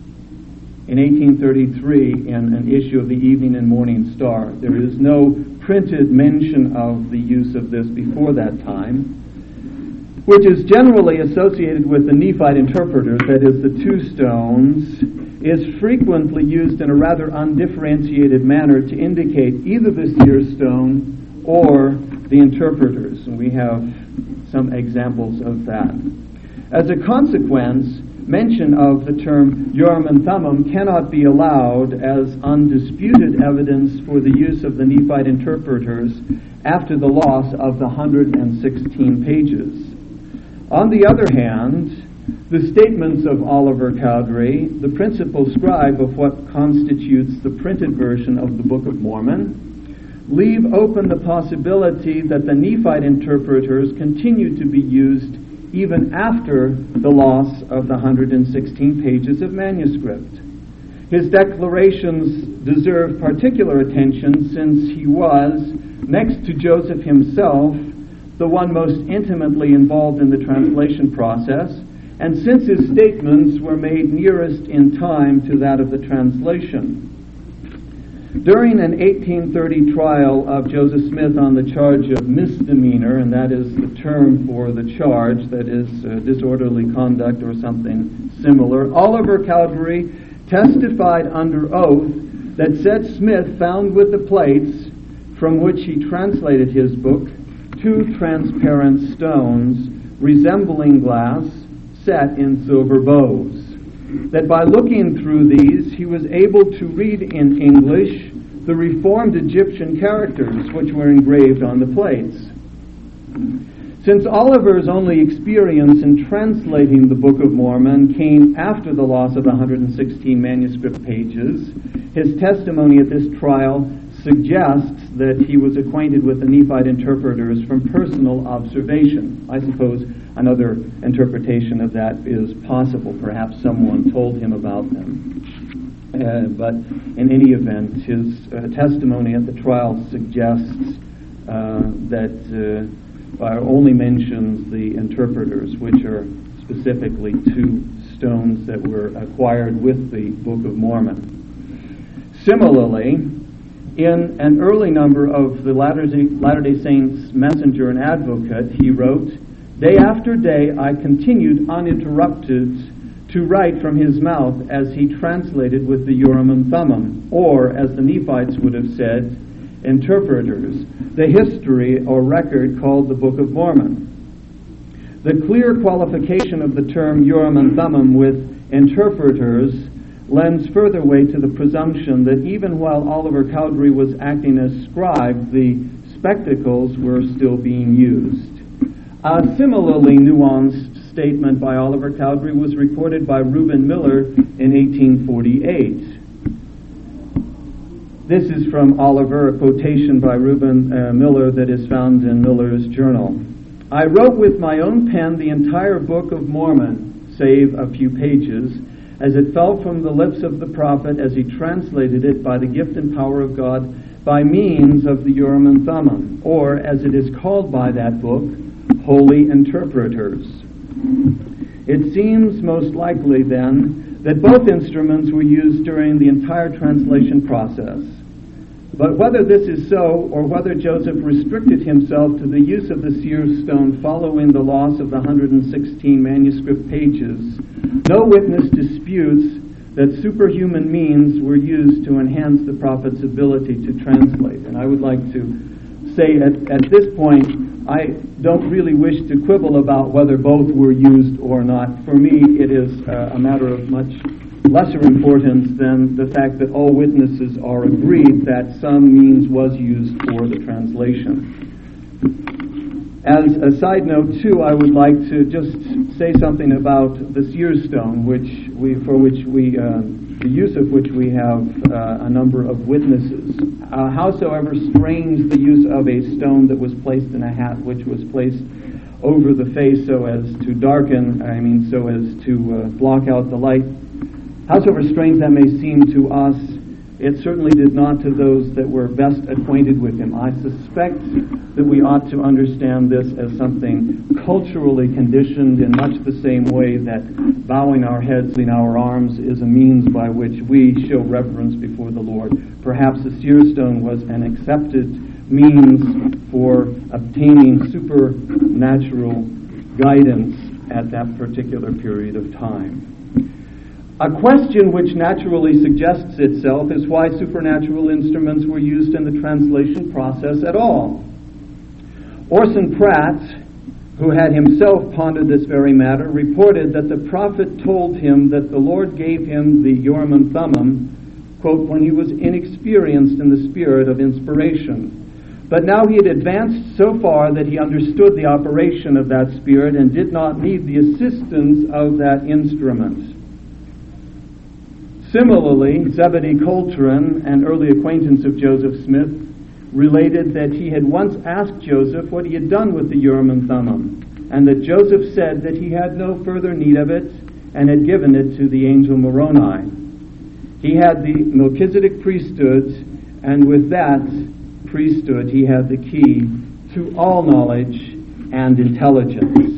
in eighteen thirty-three in an issue of the Evening and Morning Star. There is no printed mention of the use of this before that time, which is generally associated with the Nephite interpreters, that is, the two stones, is frequently used in a rather undifferentiated manner to indicate either the seer stone or the interpreters. And we have some examples of that. As a consequence, mention of the term Urim and Thummim cannot be allowed as undisputed evidence for the use of the Nephite interpreters after the loss of the one hundred sixteen pages. On the other hand, the statements of Oliver Cowdery, the principal scribe of what constitutes the printed version of the Book of Mormon, leave open the possibility that the Nephite interpreters continued to be used even after the loss of the one hundred sixteen pages of manuscript. His declarations deserve particular attention since he was, next to Joseph himself, the one most intimately involved in the translation process, and since his statements were made nearest in time to that of the translation. During an eighteen thirty trial of Joseph Smith on the charge of misdemeanor, and that is the term for the charge, that is uh, disorderly conduct or something similar, Oliver Cowdery testified under oath that said Smith found with the plates from which he translated his book two transparent stones resembling glass set in silver bows. That by looking through these, he was able to read in English the Reformed Egyptian characters which were engraved on the plates. Since Oliver's only experience in translating the Book of Mormon came after the loss of the one hundred sixteen manuscript pages, his testimony at this trial suggests that he was acquainted with the Nephite interpreters from personal observation. I suppose another interpretation of that is possible. Perhaps someone told him about them. Uh, but in any event, his uh, testimony at the trial suggests uh, that uh, only mentions the interpreters, which are specifically two stones that were acquired with the Book of Mormon. Similarly, in an early number of the Latter-day, Latter-day Saints Messenger and Advocate, he wrote, "Day after day I continued uninterrupted to write from his mouth as he translated with the Urim and Thummim, or, as the Nephites would have said, interpreters, the history or record called the Book of Mormon." The clear qualification of the term Urim and Thummim with interpreters lends further weight to the presumption that even while Oliver Cowdery was acting as scribe, the spectacles were still being used. A similarly nuanced statement by Oliver Cowdery was recorded by Reuben Miller in eighteen forty-eight. This is from Oliver, a quotation by Reuben uh, Miller that is found in Miller's journal. I wrote with my own pen the entire Book of Mormon, save a few pages, as it fell from the lips of the prophet as he translated it by the gift and power of God by means of the Urim and Thummim, or as it is called by that book, holy interpreters. It seems most likely, then, that both instruments were used during the entire translation process. But whether this is so, or whether Joseph restricted himself to the use of the seer's stone following the loss of the one hundred sixteen manuscript pages, no witness disputes that superhuman means were used to enhance the prophet's ability to translate. And I would like to say at, at this point, I don't really wish to quibble about whether both were used or not. For me, it is uh, a matter of much lesser importance than the fact that all witnesses are agreed that some means was used for the translation. As a side note, too, I would like to just say something about the seer's stone, which we, for which we, uh, the use of which we have uh, a number of witnesses. Uh, howsoever strange the use of a stone that was placed in a hat, which was placed over the face so as to darken, I mean, so as to uh, block out the light. Howsoever strange that may seem to us, it certainly did not to those that were best acquainted with him. I suspect that we ought to understand this as something culturally conditioned in much the same way that bowing our heads in our arms is a means by which we show reverence before the Lord. Perhaps the seer stone was an accepted means for obtaining supernatural guidance at that particular period of time. A question which naturally suggests itself is why supernatural instruments were used in the translation process at all. Orson Pratt, who had himself pondered this very matter, reported that the prophet told him that the Lord gave him the Urim and Thummim, quote, when he was inexperienced in the spirit of inspiration. But now he had advanced so far that he understood the operation of that spirit and did not need the assistance of that instrument. Similarly, Zebedee Coltrane, an early acquaintance of Joseph Smith, related that he had once asked Joseph what he had done with the Urim and Thummim, and that Joseph said that he had no further need of it and had given it to the angel Moroni. He had the Melchizedek priesthood, and with that priesthood he had the key to all knowledge and intelligence.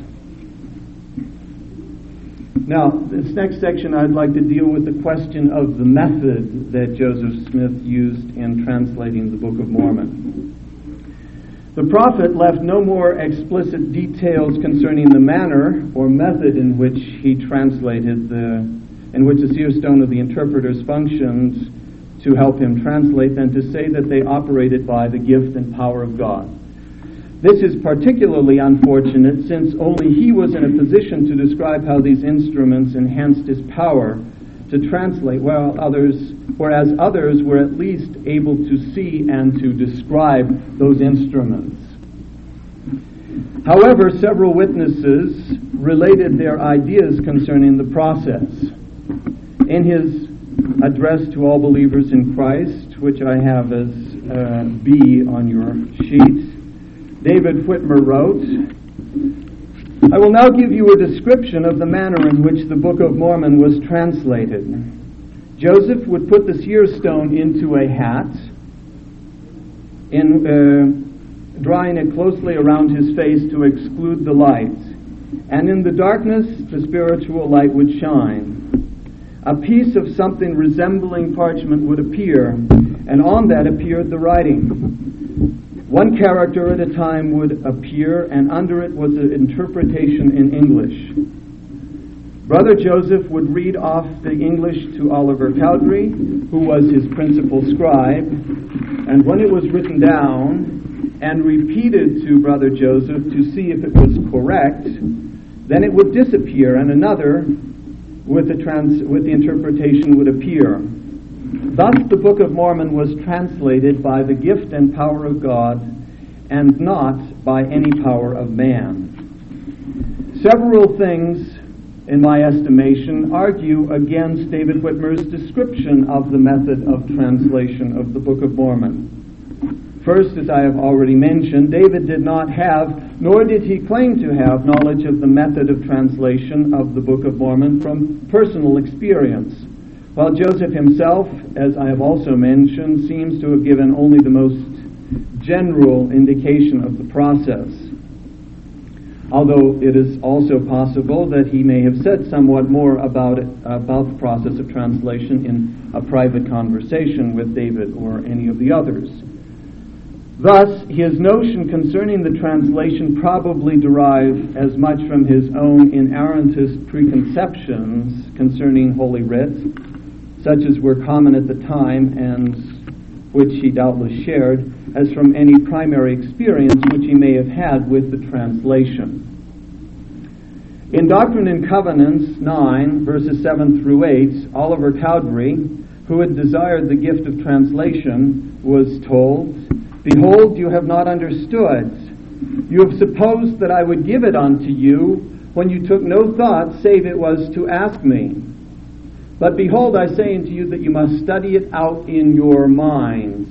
Now, this next section I'd like to deal with the question of the method that Joseph Smith used in translating the Book of Mormon. The prophet left no more explicit details concerning the manner or method in which he translated the, in which the seer stone of the interpreters functioned to help him translate than to say that they operated by the gift and power of God. This is particularly unfortunate since only he was in a position to describe how these instruments enhanced his power to translate, while others, whereas others were at least able to see and to describe those instruments. However, several witnesses related their ideas concerning the process. In his address to all believers in Christ, which I have as uh, B on your sheet, David Whitmer wrote, I will now give you a description of the manner in which the Book of Mormon was translated. Joseph would put the seer stone into a hat, in, uh, drawing it closely around his face to exclude the light, and in the darkness the spiritual light would shine. A piece of something resembling parchment would appear, and on that appeared the writing. One character at a time would appear, and under it was an interpretation in English. Brother Joseph would read off the English to Oliver Cowdery, who was his principal scribe, and when it was written down and repeated to Brother Joseph to see if it was correct, then it would disappear, and another with the, trans- with the interpretation would appear. Thus the Book of Mormon was translated by the gift and power of God and not by any power of man. Several things in my estimation, argue against David Whitmer's description of the method of translation of the Book of Mormon. First, as I have already mentioned, David did not have, nor did he claim to have, knowledge of the method of translation of the Book of Mormon from personal experience, while Joseph himself, as I have also mentioned, seems to have given only the most general indication of the process. Although it is also possible that he may have said somewhat more about it, about the process of translation in a private conversation with David or any of the others. Thus, his notion concerning the translation probably derived as much from his own inerrantist preconceptions concerning Holy Writ, such as were common at the time and which he doubtless shared, as from any primary experience which he may have had with the translation. In Doctrine and Covenants nine, verses seven through eight, Oliver Cowdery, who had desired the gift of translation, was told, "Behold, you have not understood. You have supposed that I would give it unto you, when you took no thought, save it was to ask me. But behold, I say unto you that you must study it out in your minds.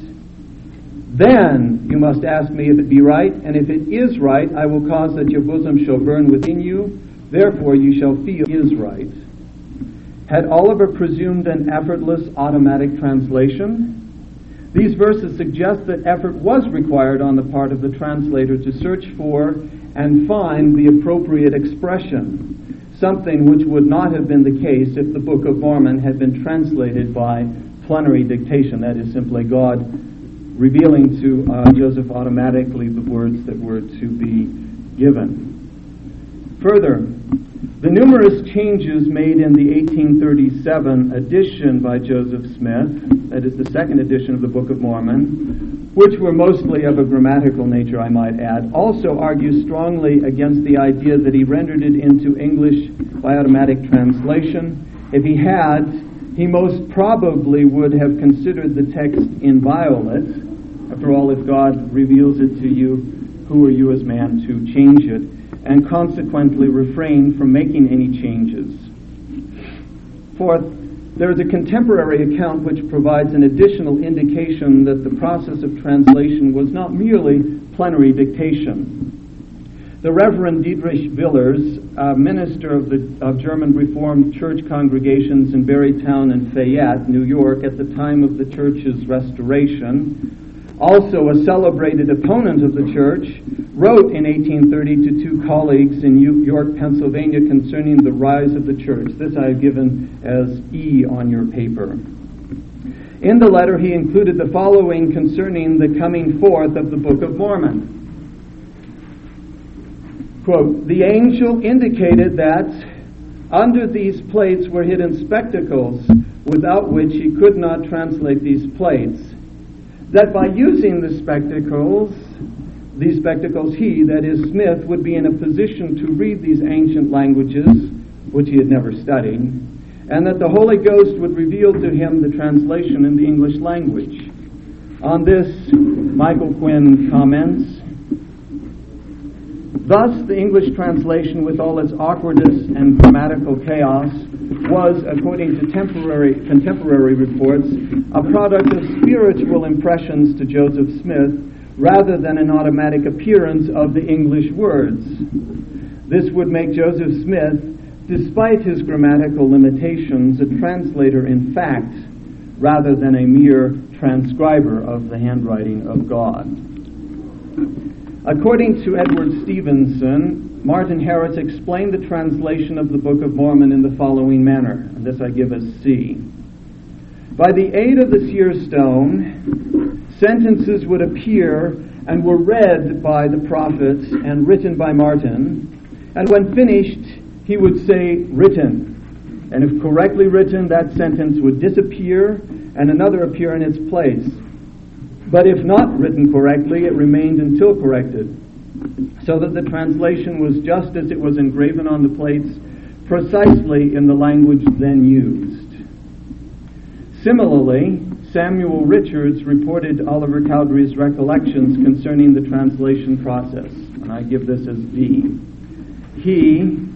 Then you must ask me if it be right, and if it is right, I will cause that your bosom shall burn within you. Therefore you shall feel it is right." Had Oliver presumed an effortless automatic translation? These verses suggest that effort was required on the part of the translator to search for and find the appropriate expression, something which would not have been the case if the Book of Mormon had been translated by plenary dictation, that is simply God revealing to uh, Joseph automatically the words that were to be given. Further, the numerous changes made in the eighteen thirty-seven edition by Joseph Smith, that is the second edition of the Book of Mormon, which were mostly of a grammatical nature, I might add, also argue strongly against the idea that he rendered it into English by automatic translation. If he had, he most probably would have considered the text inviolate. After all, if God reveals it to you, who are you as man to change it? And consequently refrain from making any changes. Fourth, there is a contemporary account which provides an additional indication that the process of translation was not merely plenary dictation. The Reverend Dietrich Villers, a minister of the of German Reformed Church congregations in Berrytown and Fayette, New York, at the time of the church's restoration, also a celebrated opponent of the church, wrote in eighteen thirty to two colleagues in New York, Pennsylvania, concerning the rise of the church. This I have given as E on your paper. In the letter, he included the following concerning the coming forth of the Book of Mormon. Quote, "The angel indicated that under these plates were hidden spectacles, without which he could not translate these plates. That by using the spectacles, these spectacles he, that is Smith, would be in a position to read these ancient languages, which he had never studied, and that the Holy Ghost would reveal to him the translation in the English language." On this, Michael Quinn comments, "Thus, the English translation, with all its awkwardness and grammatical chaos, was, according to temporary, contemporary reports, a product of spiritual impressions to Joseph Smith, rather than an automatic appearance of the English words. This would make Joseph Smith, despite his grammatical limitations, a translator in fact, rather than a mere transcriber of the handwriting of God." According to Edward Stevenson, Martin Harris explained the translation of the Book of Mormon in the following manner, and this I give as C. By the aid of the seer stone, sentences would appear and were read by the prophets and written by Martin, and when finished, he would say, "Written." And if correctly written, that sentence would disappear and another appear in its place. But if not written correctly, it remained until corrected, so that the translation was just as it was engraven on the plates, precisely in the language then used. Similarly, Samuel Richards reported Oliver Cowdery's recollections concerning the translation process, and I give this as D. He,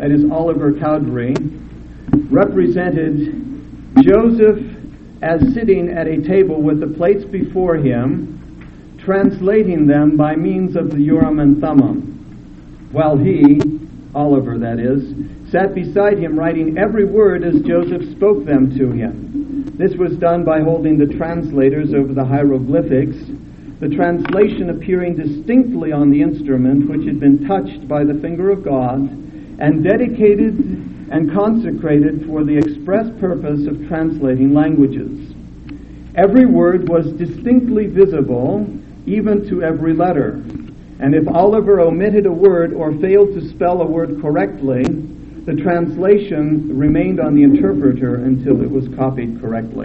that is Oliver Cowdery, represented Joseph as sitting at a table with the plates before him, translating them by means of the Urim and Thummim, while he, Oliver that is, sat beside him writing every word as Joseph spoke them to him. This was done by holding the translators over the hieroglyphics, the translation appearing distinctly on the instrument which had been touched by the finger of God and dedicated and consecrated for the express purpose of translating languages. Every word was distinctly visible, even to every letter. And if Oliver omitted a word or failed to spell a word correctly, the translation remained on the interpreter until it was copied correctly.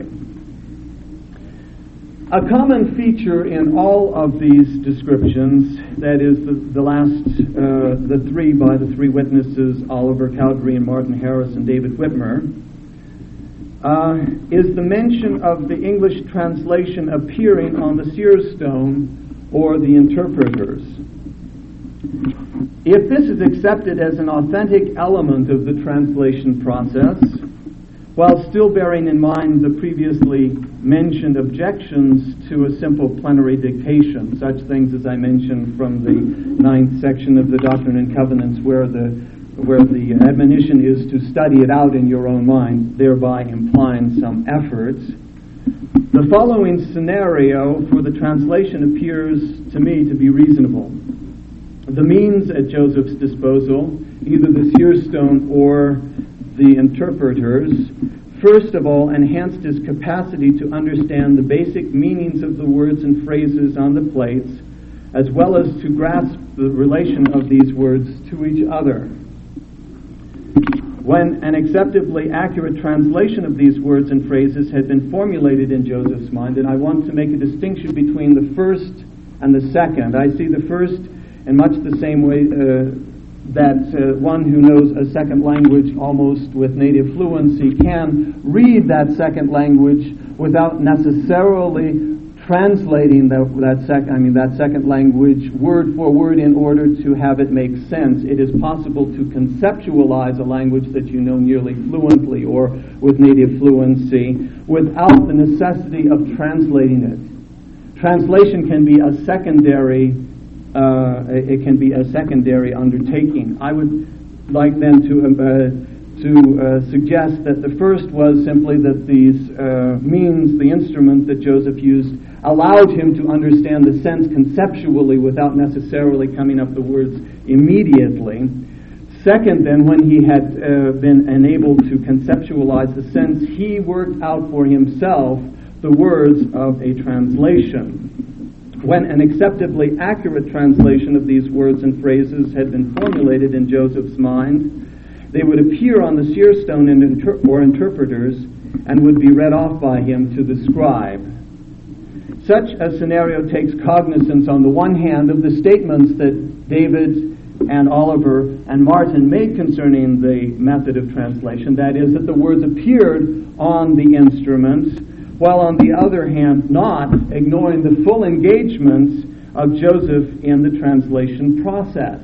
A common feature in all of these descriptions, that is the, the last, uh, the three by the three witnesses, Oliver Cowdery and Martin Harris and David Whitmer, uh, is the mention of the English translation appearing on the seer stone or the interpreters. If this is accepted as an authentic element of the translation process, while still bearing in mind the previously mentioned objections to a simple plenary dictation, such things as I mentioned from the ninth section of the Doctrine and Covenants, where the where the admonition is to study it out in your own mind, thereby implying some efforts, the following scenario for the translation appears to me to be reasonable. The means at Joseph's disposal, either the seer stone or the interpreters, first of all enhanced his capacity to understand the basic meanings of the words and phrases on the plates, as well as to grasp the relation of these words to each other. When an acceptably accurate translation of these words and phrases had been formulated in Joseph's mind, and I want to make a distinction between the first and the second. I see the first in much the same way uh, that uh, one who knows a second language almost with native fluency can read that second language without necessarily translating the, that sec- I mean that second language word for word in order to have it make sense. It is possible to conceptualize a language that you know nearly fluently or with native fluency without the necessity of translating it. Translation can be a secondary Uh, it can be a secondary undertaking. I would like then to uh, to uh, suggest that the first was simply that these uh, means, the instrument that Joseph used, allowed him to understand the sense conceptually without necessarily coming up the words immediately. Second, then, when he had uh, been enabled to conceptualize the sense, he worked out for himself the words of a translation. When an acceptably accurate translation of these words and phrases had been formulated in Joseph's mind, they would appear on the seer stone and inter- or interpreters and would be read off by him to the scribe. Such a scenario takes cognizance on the one hand of the statements that David and Oliver and Martin made concerning the method of translation, that is, that the words appeared on the instruments, while on the other hand not ignoring the full engagements of Joseph in the translation process.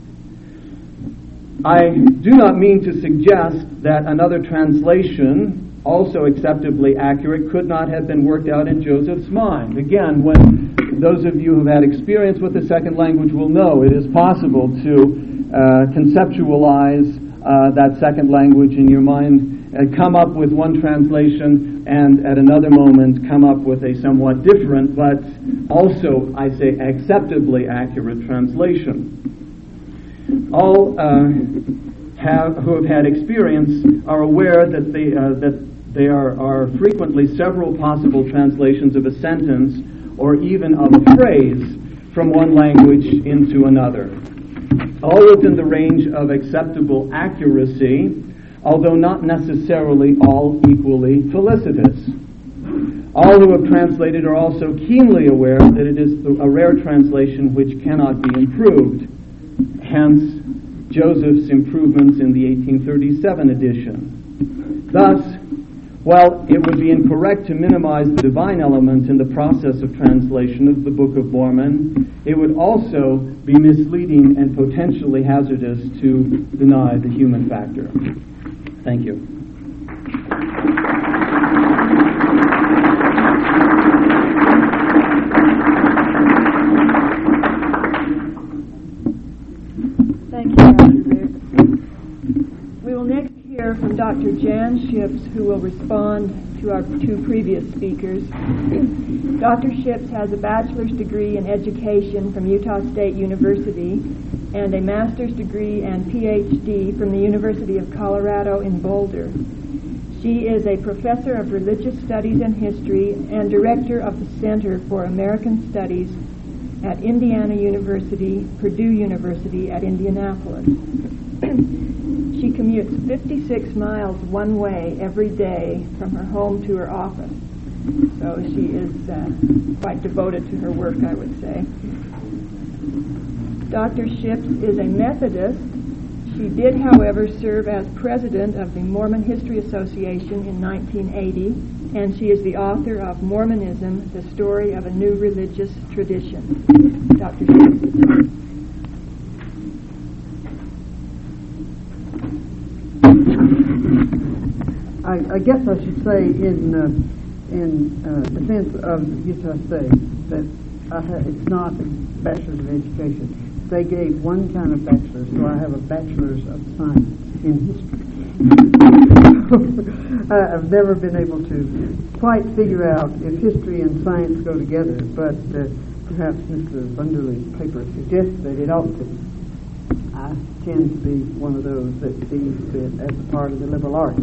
I do not mean to suggest that another translation, also acceptably accurate, could not have been worked out in Joseph's mind. Again, when those of you who have had experience with the second language will know it is possible to uh, conceptualize uh, that second language in your mind, Uh, come up with one translation, and at another moment come up with a somewhat different, but also, I say, acceptably accurate translation. All uh, have, who have had experience are aware that they uh, that there are, are frequently several possible translations of a sentence or even of a phrase from one language into another, all within the range of acceptable accuracy, although not necessarily all equally felicitous. All who have translated are also keenly aware that it is a rare translation which cannot be improved, hence Joseph's improvements in the eighteen thirty-seven edition. Thus, While it would be incorrect to minimize the divine element in the process of translation of the Book of Mormon, it would also be misleading and potentially hazardous to deny the human factor. Thank you. Thank you, Doctor Rick. We will next hear from Doctor Jan Ships, who will respond to our two previous speakers. Doctor Ships has a bachelor's degree in education from Utah State University and a master's degree and P H D from the University of Colorado in Boulder. She is a professor of religious studies and history and director of the Center for American Studies at Indiana University, Purdue University at Indianapolis. She commutes fifty-six miles one way every day from her home to her office. So she is uh, quite devoted to her work, I would say. Doctor Ships is a Methodist. She did, however, serve as president of the Mormon History Association in nineteen eighty, and she is the author of Mormonism, the Story of a New Religious Tradition. Doctor Ships. I, I guess I should say in uh, in uh, defense of Utah State that I ha- it's not a bachelor's of education. They gave one kind of bachelor's, so I have a bachelor's of science in history. I've never been able to quite figure out if history and science go together, but uh, perhaps Mister Bunderly's paper suggests that it ought to. I tend to be one of those that sees it as a part of the liberal arts.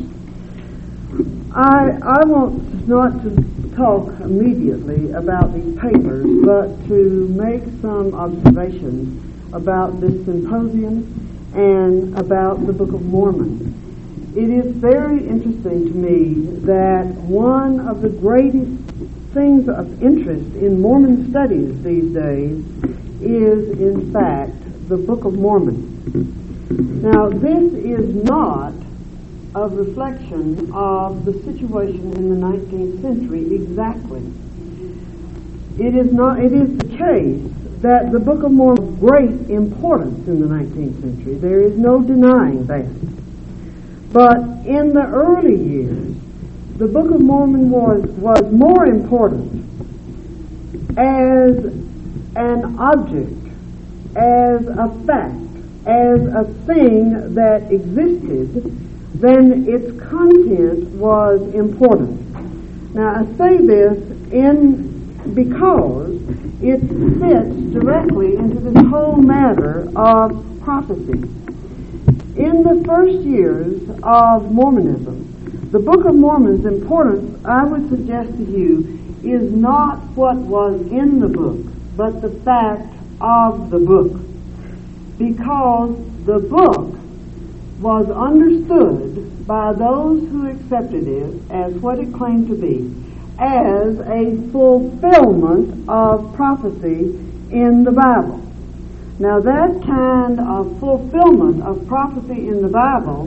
I I want not to talk immediately about these papers, but to make some observations about this symposium and about the Book of Mormon. It is very interesting to me that one of the greatest things of interest in Mormon studies these days is, in fact, the Book of Mormon. Now, this is not a reflection of the situation in the nineteenth century exactly. It is not. It is the case that the Book of Mormon has great importance in the nineteenth century. There is no denying that. But in the early years, the Book of Mormon was, was more important as an object, as a fact, as a thing that existed, than its content was important. Now, I say this in because it fits directly into this whole matter of prophecy. In the first years of Mormonism, the Book of Mormon's importance, I would suggest to you, is not what was in the book, but the fact of the book. Because the book was understood by those who accepted it as what it claimed to be, as a fulfillment of prophecy in the Bible. Now, that kind of fulfillment of prophecy in the Bible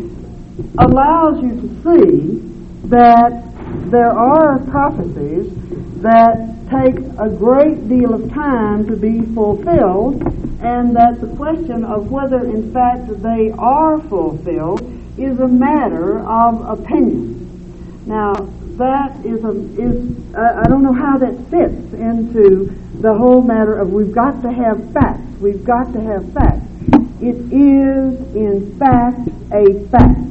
allows you to see that there are prophecies that take a great deal of time to be fulfilled, and that the question of whether in fact they are fulfilled is a matter of opinion. Now, that is a is uh, I don't know how that fits into the whole matter of we've got to have facts. We've got to have facts. It is in fact a fact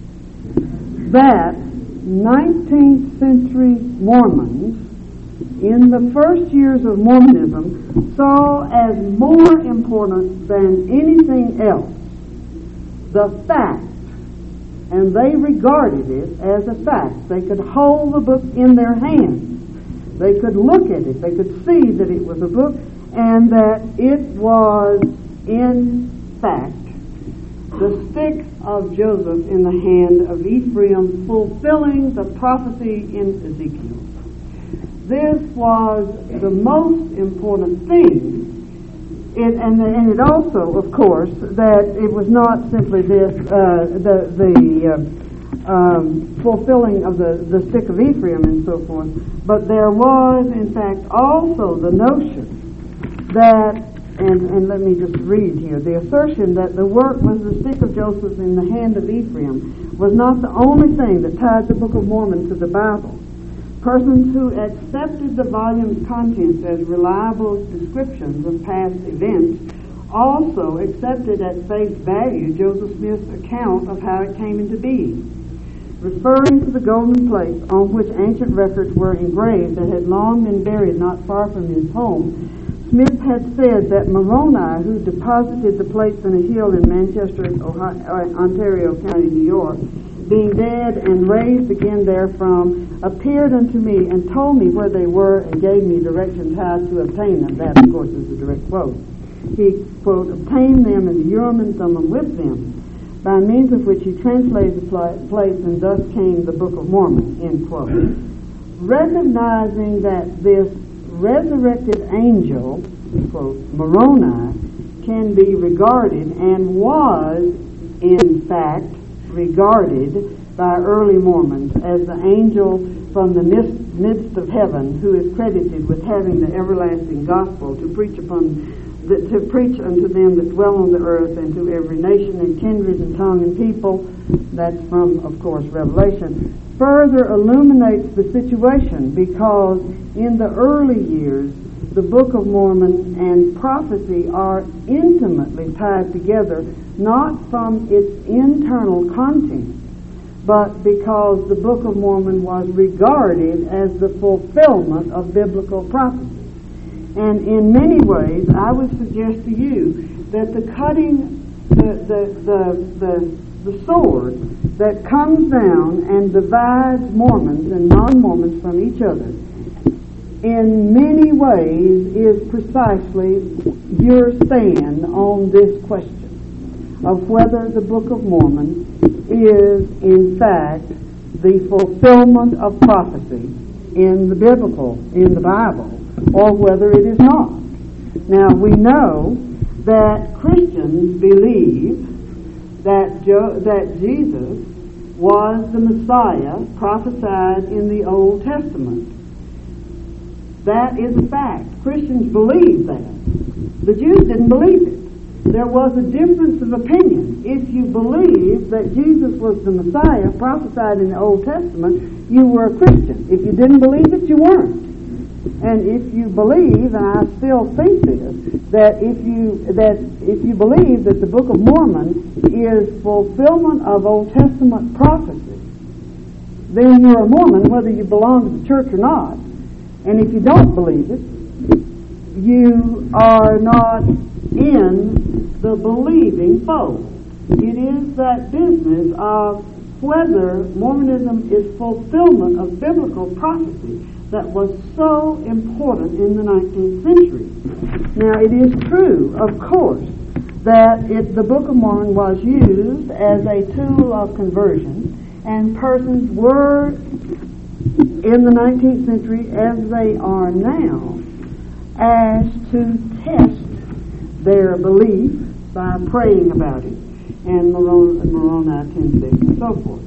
that nineteenth century Mormons in the first years of Mormonism saw as more important than anything else the fact, and they regarded it as a fact. They could hold the book in their hands. They could look at it. They could see that it was a book and that it was, in fact, the stick of Joseph in the hand of Ephraim, fulfilling the prophecy in Ezekiel. This was the most important thing. It, and, and it also, of course, that it was not simply this, uh, the, the uh, um, fulfilling of the, the stick of Ephraim and so forth. But there was, in fact, also the notion that, and, and let me just read here, the assertion that the work was the stick of Joseph in the hand of Ephraim was not the only thing that tied the Book of Mormon to the Bible. Persons who accepted the volume's contents as reliable descriptions of past events also accepted at face value Joseph Smith's account of how it came into being. Referring to the golden plates on which ancient records were engraved that had long been buried not far from his home, Smith had said that Moroni, who deposited the plates in a hill in Manchester, Ohio, Ontario County, New York, being dead and raised again therefrom, appeared unto me and told me where they were and gave me directions how to obtain them. That, of course, is a direct quote. He, quote, obtained them in the Urim and Thummim with them, by means of which he translated the plates, and thus came the Book of Mormon, end quote. Recognizing that this resurrected angel, quote, Moroni, can be regarded and was, in fact, regarded by early Mormons as the angel from the midst of heaven who is credited with having the everlasting gospel to preach upon the, to preach unto them that dwell on the earth and to every nation and kindred and tongue and people. That's from, of course, Revelation. Further illuminates the situation because in the early years the Book of Mormon and prophecy are intimately tied together, not from its internal content, but because the Book of Mormon was regarded as the fulfillment of biblical prophecy. And in many ways, I would suggest to you that the cutting, the, the, the, the, the sword that comes down and divides Mormons and non-Mormons from each other, in many ways is precisely your stand on this question of whether the Book of Mormon is, in fact, the fulfillment of prophecy in the biblical, in the Bible, or whether it is not. Now, we know that Christians believe that, Jo- that Jesus was the Messiah prophesied in the Old Testament. That is a fact. Christians believe that. The Jews didn't believe it. There was a difference of opinion. If you believed that Jesus was the Messiah prophesied in the Old Testament, you were a Christian. If you didn't believe it, you weren't. And if you believe, and I still think this, that if you that if you believe that the Book of Mormon is fulfillment of Old Testament prophecy, then you're a Mormon whether you belong to the church or not. And if you don't believe it, you are not in the believing fold. It is that business of whether Mormonism is fulfillment of biblical prophecy that was so important in the nineteenth century. Now, it is true, of course, that it, the Book of Mormon was used as a tool of conversion, and persons were, in the nineteenth century, as they are now, asked to test their belief by praying about it, and Moroni, Moroni ten six and so forth.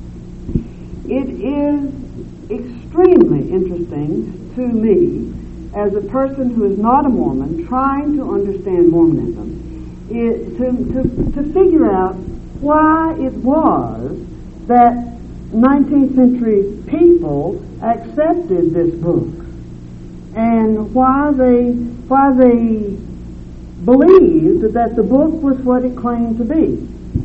It is extremely interesting to me, as a person who is not a Mormon, trying to understand Mormonism, it, to, to, to figure out why it was that nineteenth century people accepted this book, and why they why they believed that the book was what it claimed to be.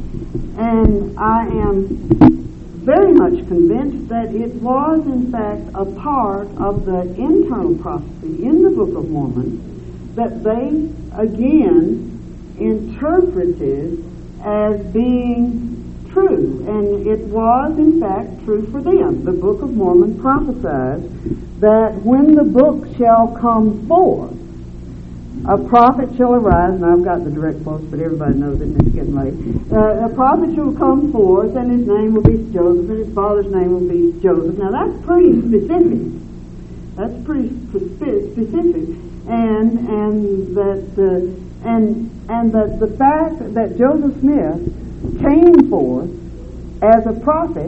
And I am very much convinced that it was, in fact, a part of the internal prophecy in the Book of Mormon that they, again, interpreted as being true. And it was, in fact, true for them. The Book of Mormon prophesies that when the book shall come forth, a prophet shall arise, and I've got the direct quotes, but everybody knows it and it's getting late. Uh, a prophet shall come forth, and his name will be Joseph, and his father's name will be Joseph. Now, that's pretty specific. That's pretty specific. And and that uh, and and that the fact that Joseph Smith came forth as a prophet.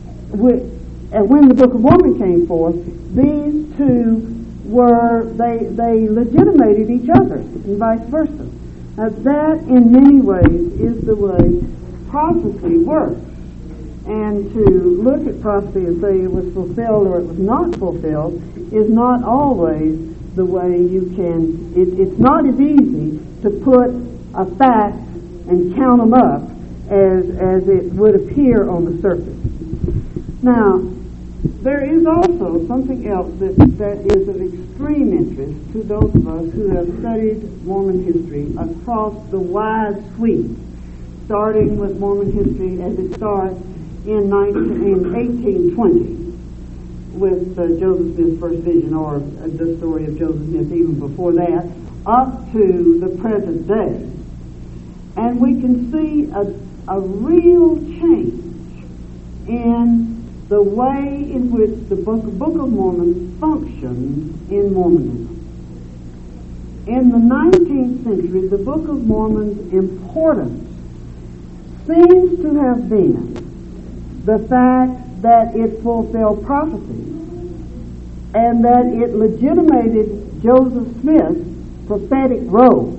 And when the Book of Mormon came forth, these two were, they, they legitimated each other, and vice versa. Now that, in many ways, is the way prophecy works. And to look at prophecy and say it was fulfilled or it was not fulfilled is not always the way you can, it, it's not as easy to put a fact and count them up as, as it would appear on the surface. Now, there is also something else that, that is of extreme interest to those of us who have studied Mormon history across the wide sweep, starting with Mormon history as it starts in, nineteen, in eighteen twenty with uh, Joseph Smith's first vision, or uh, the story of Joseph Smith even before that, up to the present day. And we can see a, a real change in the way in which the Book, Book of Mormon functions in Mormonism. In the nineteenth century, the Book of Mormon's importance seems to have been the fact that it fulfilled prophecy and that it legitimated Joseph Smith's prophetic role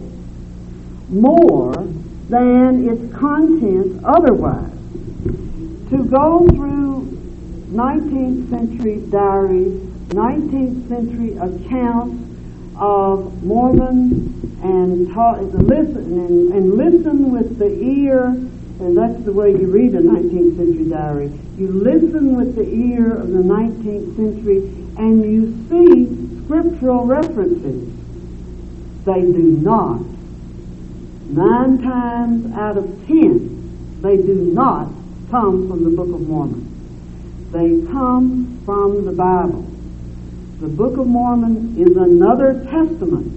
more than its contents otherwise. To go through nineteenth century diaries, nineteenth century accounts of Mormons and, ta- listen, and, and listen with the ear, and that's the way you read a nineteenth century diary. You listen with the ear of the nineteenth century and you see scriptural references. They do not. Nine times out of ten, they do not come from the Book of Mormon. They come from the Bible. The Book of Mormon is another testament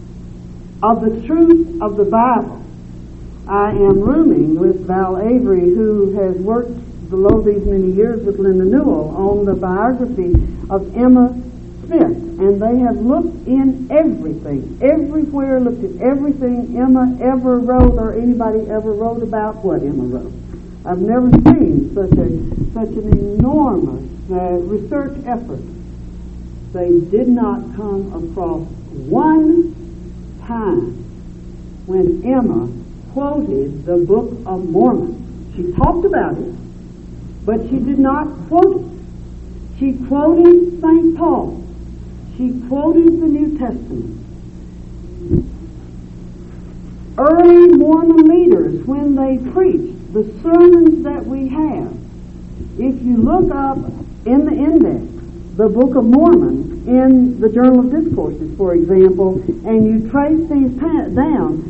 of the truth of the Bible. I am rooming with Val Avery, who has worked below these many years with Linda Newell on the biography of Emma Smith, and they have looked in everything, everywhere, looked at everything Emma ever wrote or anybody ever wrote about what Emma wrote. I've never seen such a such an enormous uh, research effort. They did not come across one time when Emma quoted the Book of Mormon. She talked about it, but she did not quote it. She quoted Saint Paul. She quoted the New Testament. Early Mormon leaders, when they preached, the sermons that we have, if you look up in the index, the Book of Mormon, in the Journal of Discourses, for example, and you trace these ta- down,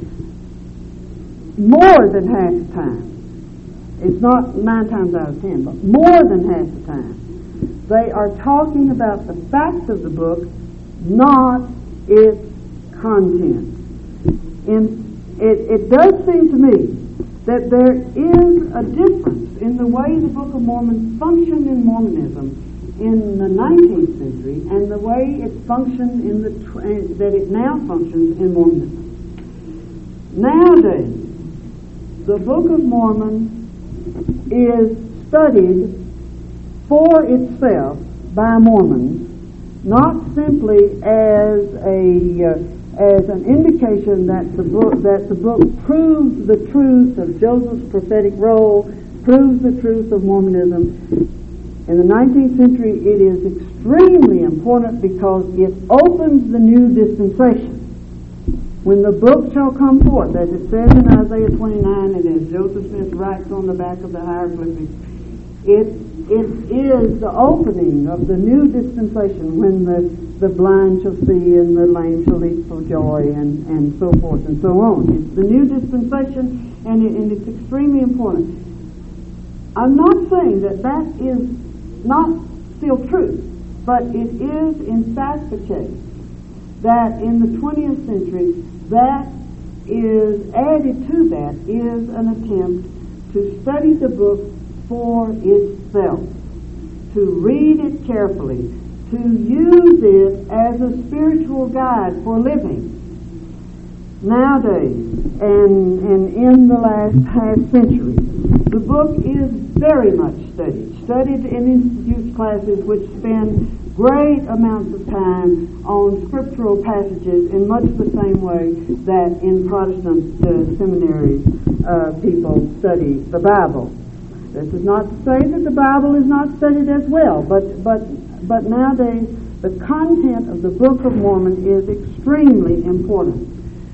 more than half the time, it's not nine times out of ten, but more than half the time, they are talking about the facts of the book, not its content. And it, it does seem to me that there is a difference in the way the Book of Mormon functioned in Mormonism in the nineteenth century and the way it functioned in the tw- that it now functions in Mormonism. Nowadays, the Book of Mormon is studied for itself by Mormons, not simply as a uh, as an indication that the book that the book proves the truth of Joseph's prophetic role, proves the truth of Mormonism. In the nineteenth century, it is extremely important because it opens the new dispensation. When the book shall come forth, as it says in Isaiah twenty-nine, and as Joseph Smith writes on the back of the hieroglyphics, it it is the opening of the new dispensation when the, the blind shall see and the lame shall leap for joy and, and so forth and so on. It's the new dispensation, and, it, and it's extremely important. I'm not saying that that is not still true, but it is in fact the case that in the twentieth century, that is added to that is an attempt to study the book for itself, to read it carefully, to use it as a spiritual guide for living. nowadays and, and in the last half century, the book is very much studied, studied in institute classes which spend great amounts of time on scriptural passages in much the same way that in Protestant uh, seminaries uh, people study the Bible. This is not to say that the Bible is not studied as well, but but but nowadays the content of the Book of Mormon is extremely important.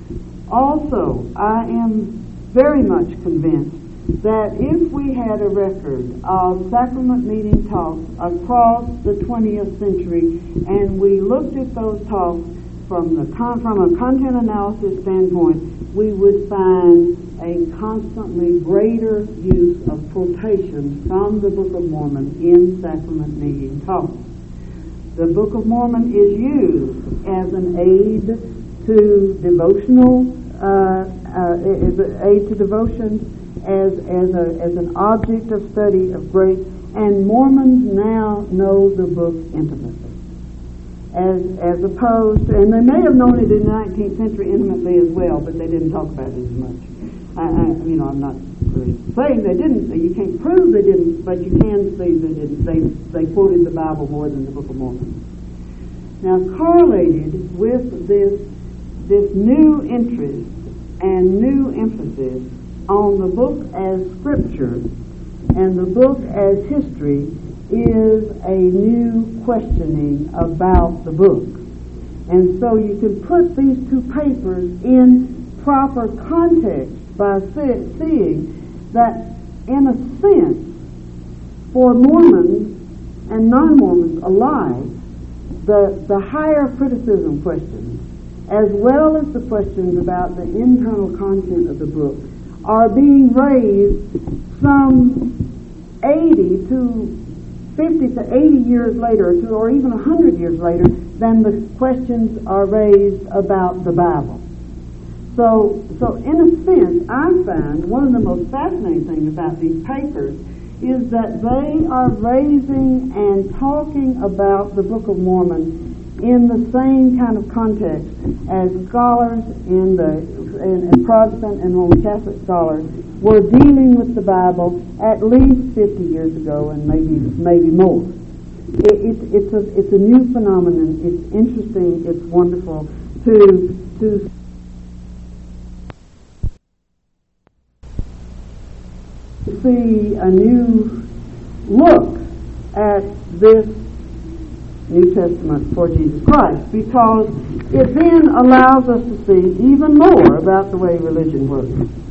Also, I am very much convinced that if we had a record of sacrament meeting talks across the twentieth century and we looked at those talks from the con- from a content analysis standpoint, we would find a constantly greater use of quotations from the Book of Mormon in sacrament meeting talks. The Book of Mormon is used as an aid to devotional, uh, uh, as an aid to devotion, as as a as an object of study of grace, and Mormons now know the book intimately, as as opposed to, and they may have known it in the nineteenth century intimately as well, but they didn't talk about it as much. I, I you know I'm not really saying they didn't. You can't prove they didn't, but you can say they didn't. They they quoted the Bible more than the Book of Mormon. Now, correlated with this this new interest and new emphasis on the book as scripture and the book as history is a new questioning about the book. And so you can put these two papers in proper context by see- seeing that, in a sense, for Mormons and non-Mormons alike, the, the higher criticism questions, as well as the questions about the internal content of the book, are being raised some eighty to fifty to eighty years later, to, or even one hundred years later, than the questions are raised about the Bible. So, so in a sense, I find one of the most fascinating things about these papers is that they are raising and talking about the Book of Mormon in the same kind of context as scholars in the in, in Protestant and Roman Catholic scholars were dealing with the Bible at least fifty years ago, and maybe maybe more. It, it, it's a it's a new phenomenon. It's interesting. It's wonderful to to. see a new look at this New Testament for Jesus Christ, because it then allows us to see even more about the way religion works.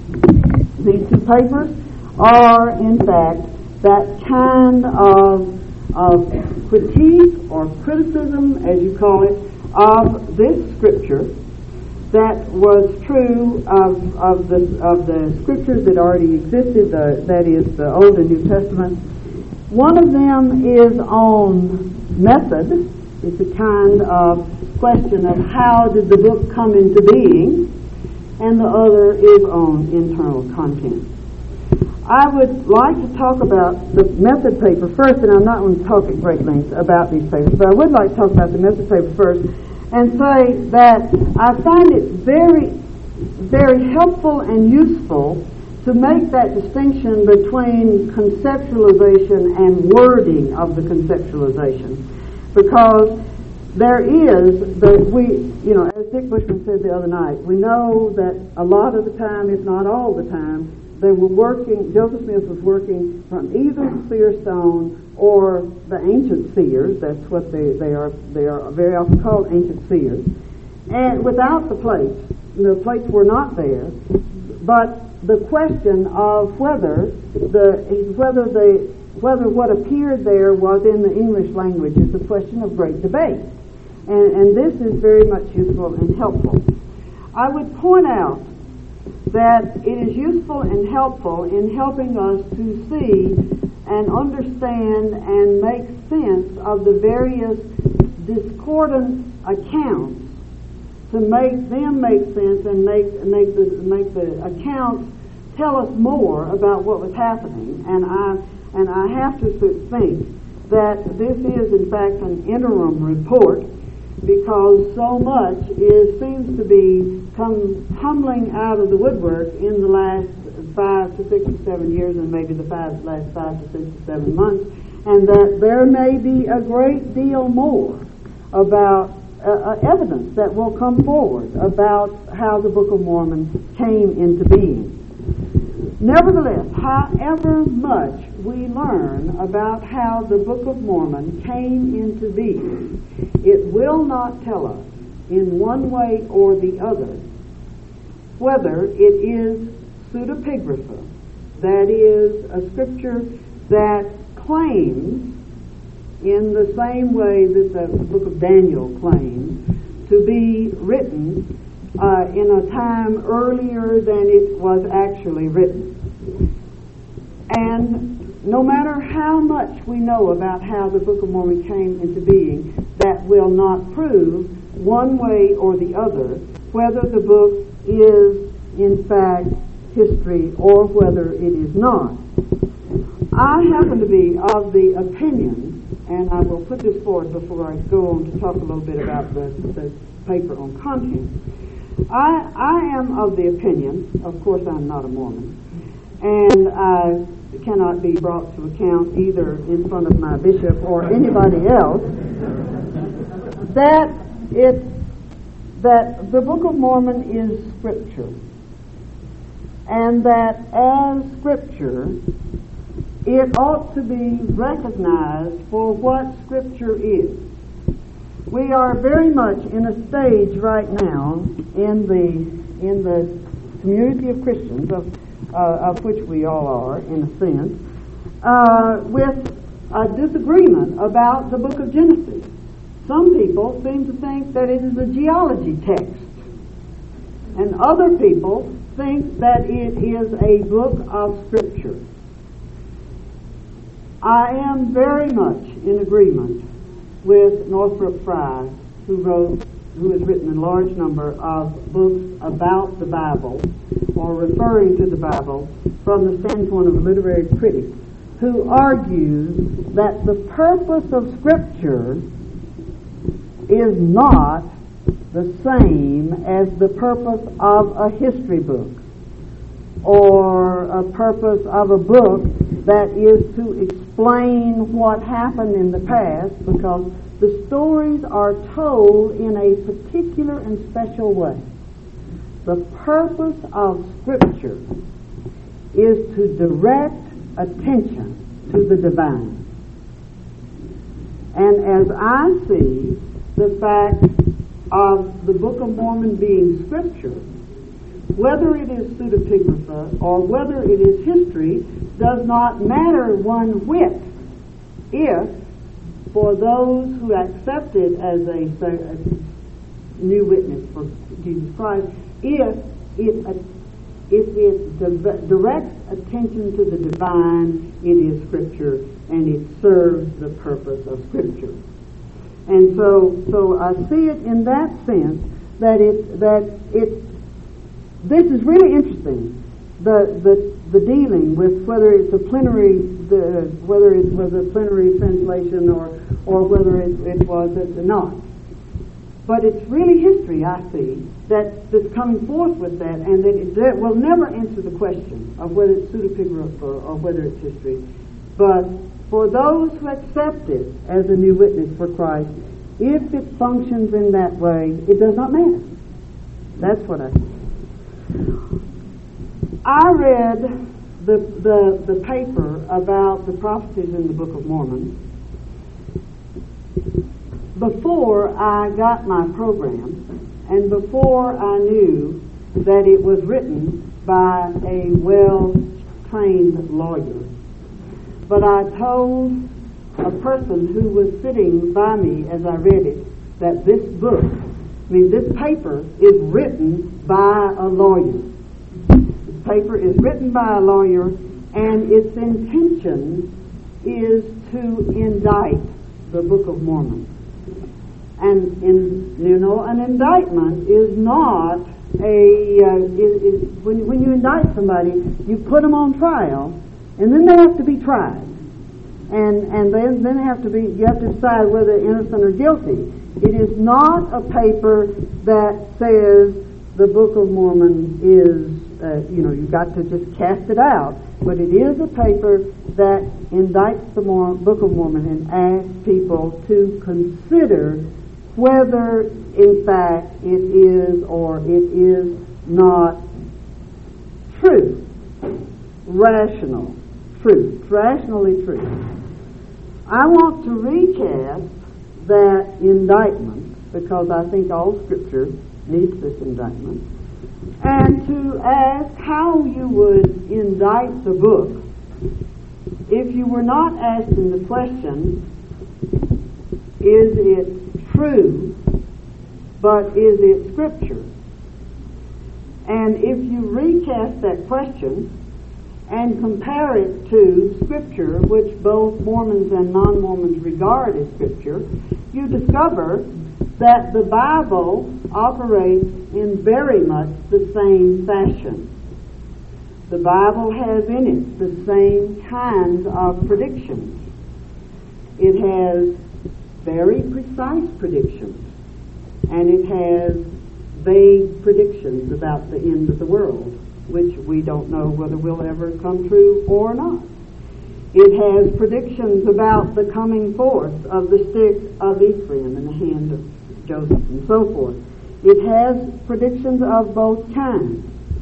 These two papers are, in fact, that kind of, of critique or criticism, as you call it, of this scripture that was true of, of the of the scriptures that already existed, the, that is, the Old and New Testament. One of them is on method. It's a kind of question of how did the book come into being, and the other is on internal content. I would like to talk about the method paper first, and I'm not going to talk at great length about these papers, but I would like to talk about the method paper first, and say that I find it very, very helpful and useful to make that distinction between conceptualization and wording of the conceptualization, because there is, the, we, you know, as Dick Bushman said the other night, we know that a lot of the time, if not all the time, they were working, Joseph Smith was working from either the seer stone or the ancient seers. That's what they, they are. They are very often called ancient seers. And without the plates, the plates were not there. But the question of whether the whether the whether what appeared there was in the English language is a question of great debate. And, and this is very much useful and helpful. I would point out that it is useful and helpful in helping us to see and understand and make sense of the various discordant accounts, to make them make sense and make make the make the accounts tell us more about what was happening. And I and I have to think that this is in fact an interim report, because so much is seems to be come tumbling out of the woodwork in the last five to six or seven years, and maybe the five, last five to six or seven months, and that there may be a great deal more about uh, uh, evidence that will come forward about how the Book of Mormon came into being. Nevertheless, however much we learn about how the Book of Mormon came into being, it will not tell us in one way or the other whether it is pseudepigrapha, that is, a scripture that claims, in the same way that the Book of Daniel claims, to be written uh, in a time earlier than it was actually written. And no matter how much we know about how the Book of Mormon came into being, that will not prove one way or the other whether the book is in fact history or whether it is not. I happen to be of the opinion, and I will put this forward before I go on to talk a little bit about the, the paper on content. I, I am of the opinion, of course I'm not a Mormon, and I cannot be brought to account either in front of my bishop or anybody else, that it that the Book of Mormon is Scripture, and that as Scripture it ought to be recognized for what Scripture is. We are very much in a stage right now in the in the community of Christians, of, uh, of which we all are, in a sense, uh, with a disagreement about the book of Genesis. Some people seem to think that it is a geology text, and other people think that it is a book of Scripture. I am very much in agreement with Northrop Frye, who wrote, who has written a large number of books about the Bible, or referring to the Bible, from the standpoint of a literary critic, who argues that the purpose of Scripture is not the same as the purpose of a history book, or a purpose of a book that is to explain what happened in the past, because the stories are told in a particular and special way. The purpose of Scripture is to direct attention to the divine. And as I see the fact of the Book of Mormon being Scripture, whether it is pseudepigrapha or whether it is history does not matter one whit if, for those who accept it as a, a new witness for Jesus Christ, if it, if it di- directs attention to the divine, it is Scripture, and it serves the purpose of Scripture. And so, so I see it in that sense that it that it. This is really interesting. The the the dealing with whether it's a plenary, the whether it was a plenary translation or or whether it, it was a, not. But it's really history, I see, that that's coming forth with that, and that it that will never answer the question of whether it's pseudepigrapha or, or whether it's history. But for those who accept it as a new witness for Christ, if it functions in that way, it does not matter. That's what I think. I read the, the, the paper about the prophecies in the Book of Mormon before I got my program, and before I knew that it was written by a well-trained lawyer. But I told a person who was sitting by me as I read it that this book, I mean this paper, is written by a lawyer. This paper is written by a lawyer, and its intention is to indict the Book of Mormon. And in, you know, an indictment is not a uh, is, is when when you indict somebody, you put them on trial, and then they have to be tried. and and then then have to be you have to decide whether innocent or guilty. It is not a paper that says the Book of Mormon is uh, you know you've got to just cast it out, but it is a paper that indicts the Mor- Book of Mormon and asks people to consider whether in fact it is or it is not true, rational truth, rationally true. I want to recast that indictment because I think all Scripture needs this indictment, and to ask how you would indict the book if you were not asking the question, is it true, but is it Scripture? And if you recast that question and compare it to Scripture, which both Mormons and non-Mormons regard as Scripture, you discover that the Bible operates in very much the same fashion. The Bible has in it the same kinds of predictions. It has very precise predictions, and it has vague predictions about the end of the world, which we don't know whether will ever come true or not. It has predictions about the coming forth of the stick of Ephraim in the hand of Joseph and so forth. It has predictions of both kinds.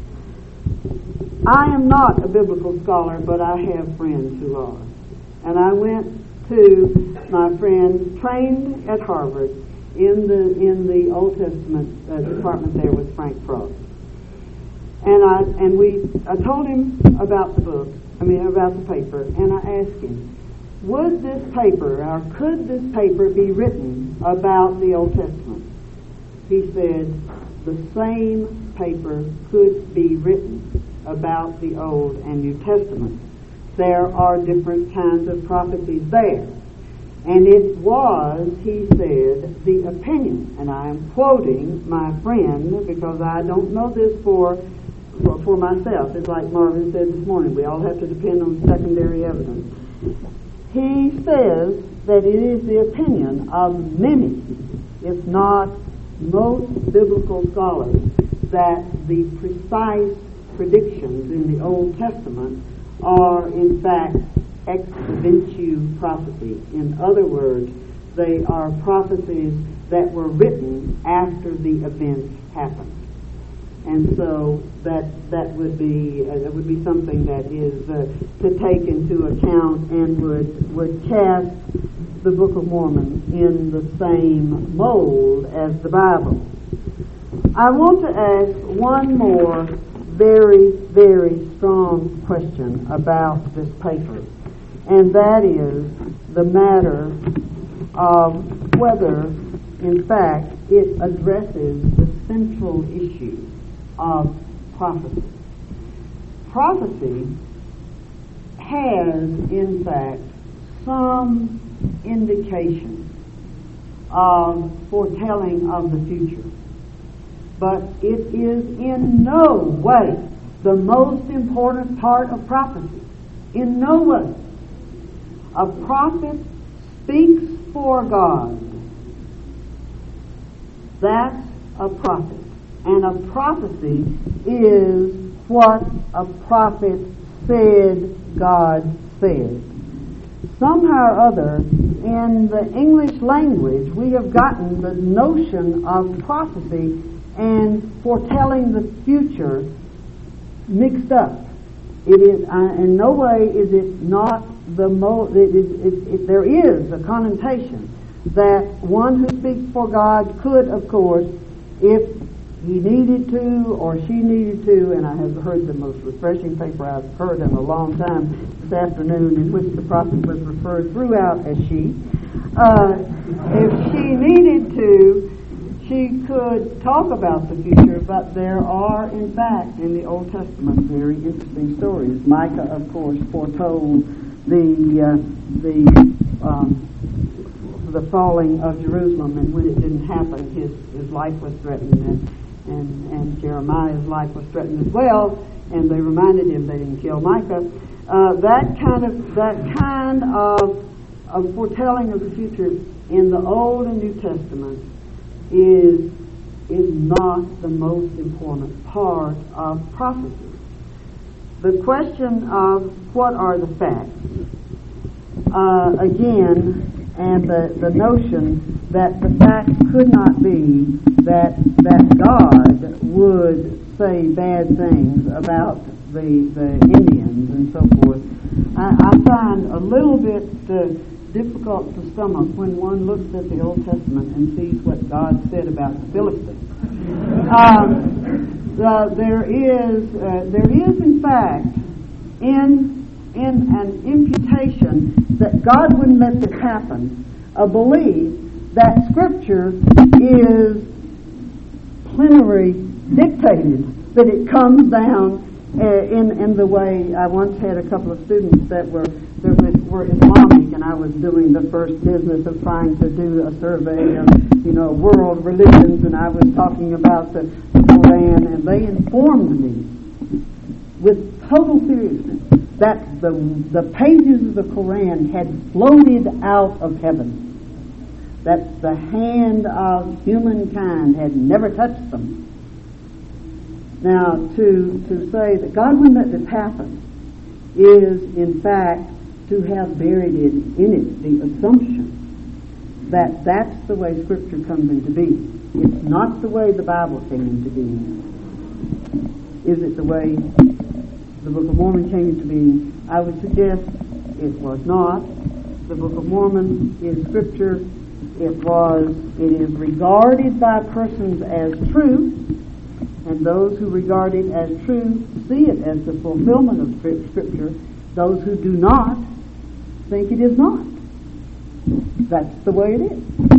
I am not a biblical scholar, but I have friends who are. And I went to my friend trained at Harvard in the in the Old Testament uh, department there with Frank Frost. And I and we I told him about the book, I mean about the paper, and I asked him, would this paper or could this paper be written about the Old Testament? He said the same paper could be written about the Old and New Testament. There are different kinds of prophecies there. And it was, he said, the opinion, and I am quoting my friend because I don't know this for, for for myself. It's like Marvin said this morning, we all have to depend on secondary evidence. He says that it is the opinion of many, if not most biblical scholars, that the precise predictions in the Old Testament are in fact ex eventu prophecies. In other words, they are prophecies that were written after the events happened. And so that that would be uh, that would be something that is uh, to take into account and would would cast the Book of Mormon in the same mold as the Bible. I want to ask one more very, very strong question about this paper, and that is the matter of whether, in fact, it addresses the central issue of prophecy. Prophecy has, in fact, some indication of foretelling of the future, but it is in no way the most important part of prophecy. In no way. A prophet speaks for God. That's a prophet. And a prophecy is what a prophet said God said. Somehow or other, in the English language, we have gotten the notion of prophecy and foretelling the future mixed up. It is, uh, in no way is it not the mo. It, it, it, it, there is a connotation that one who speaks for God could, of course, if he needed to or she needed to, and I have heard the most refreshing paper I've heard in a long time this afternoon, in which the prophet was referred throughout as she. Uh, if she needed to, she could talk about the future, but there are, in fact, in the Old Testament, very interesting stories. Micah, of course, foretold the uh, the um, the falling of Jerusalem, and when it didn't happen, his his life was threatened. And and, and Jeremiah's life was threatened as well, and they reminded him they didn't kill Micah. Uh, that kind of that kind of, of foretelling of the future in the Old and New Testament is is not the most important part of prophecy. The question of what are the facts, uh, again, and the, the notion that the facts could not be that that God would say bad things about the the Indians and so forth, I, I find a little bit uh, difficult to stomach when one looks at the Old Testament and sees what God said about the Philistines. Um, the, there is uh, there is in fact in in an imputation that God wouldn't let this happen, a belief that Scripture is plenary dictated, that it comes down uh, in in the way. I once had a couple of students that were that was, were Islamic, and I was doing the first business of trying to do a survey of you know world religions, and I was talking about the, the Quran, and they informed me with total seriousness that the the pages of the Quran had floated out of heaven, that the hand of humankind had never touched them. Now, to to say that God wouldn't let this happen is, in fact, to have buried it in it the assumption that that's the way Scripture comes into being. It's not the way the Bible came into being. Is it the way the Book of Mormon came into being? I would suggest it was not. The Book of Mormon is Scripture. It was. It is regarded by persons as true, and those who regard it as true see it as the fulfillment of Scripture. Those who do not think it is not. That's the way it is.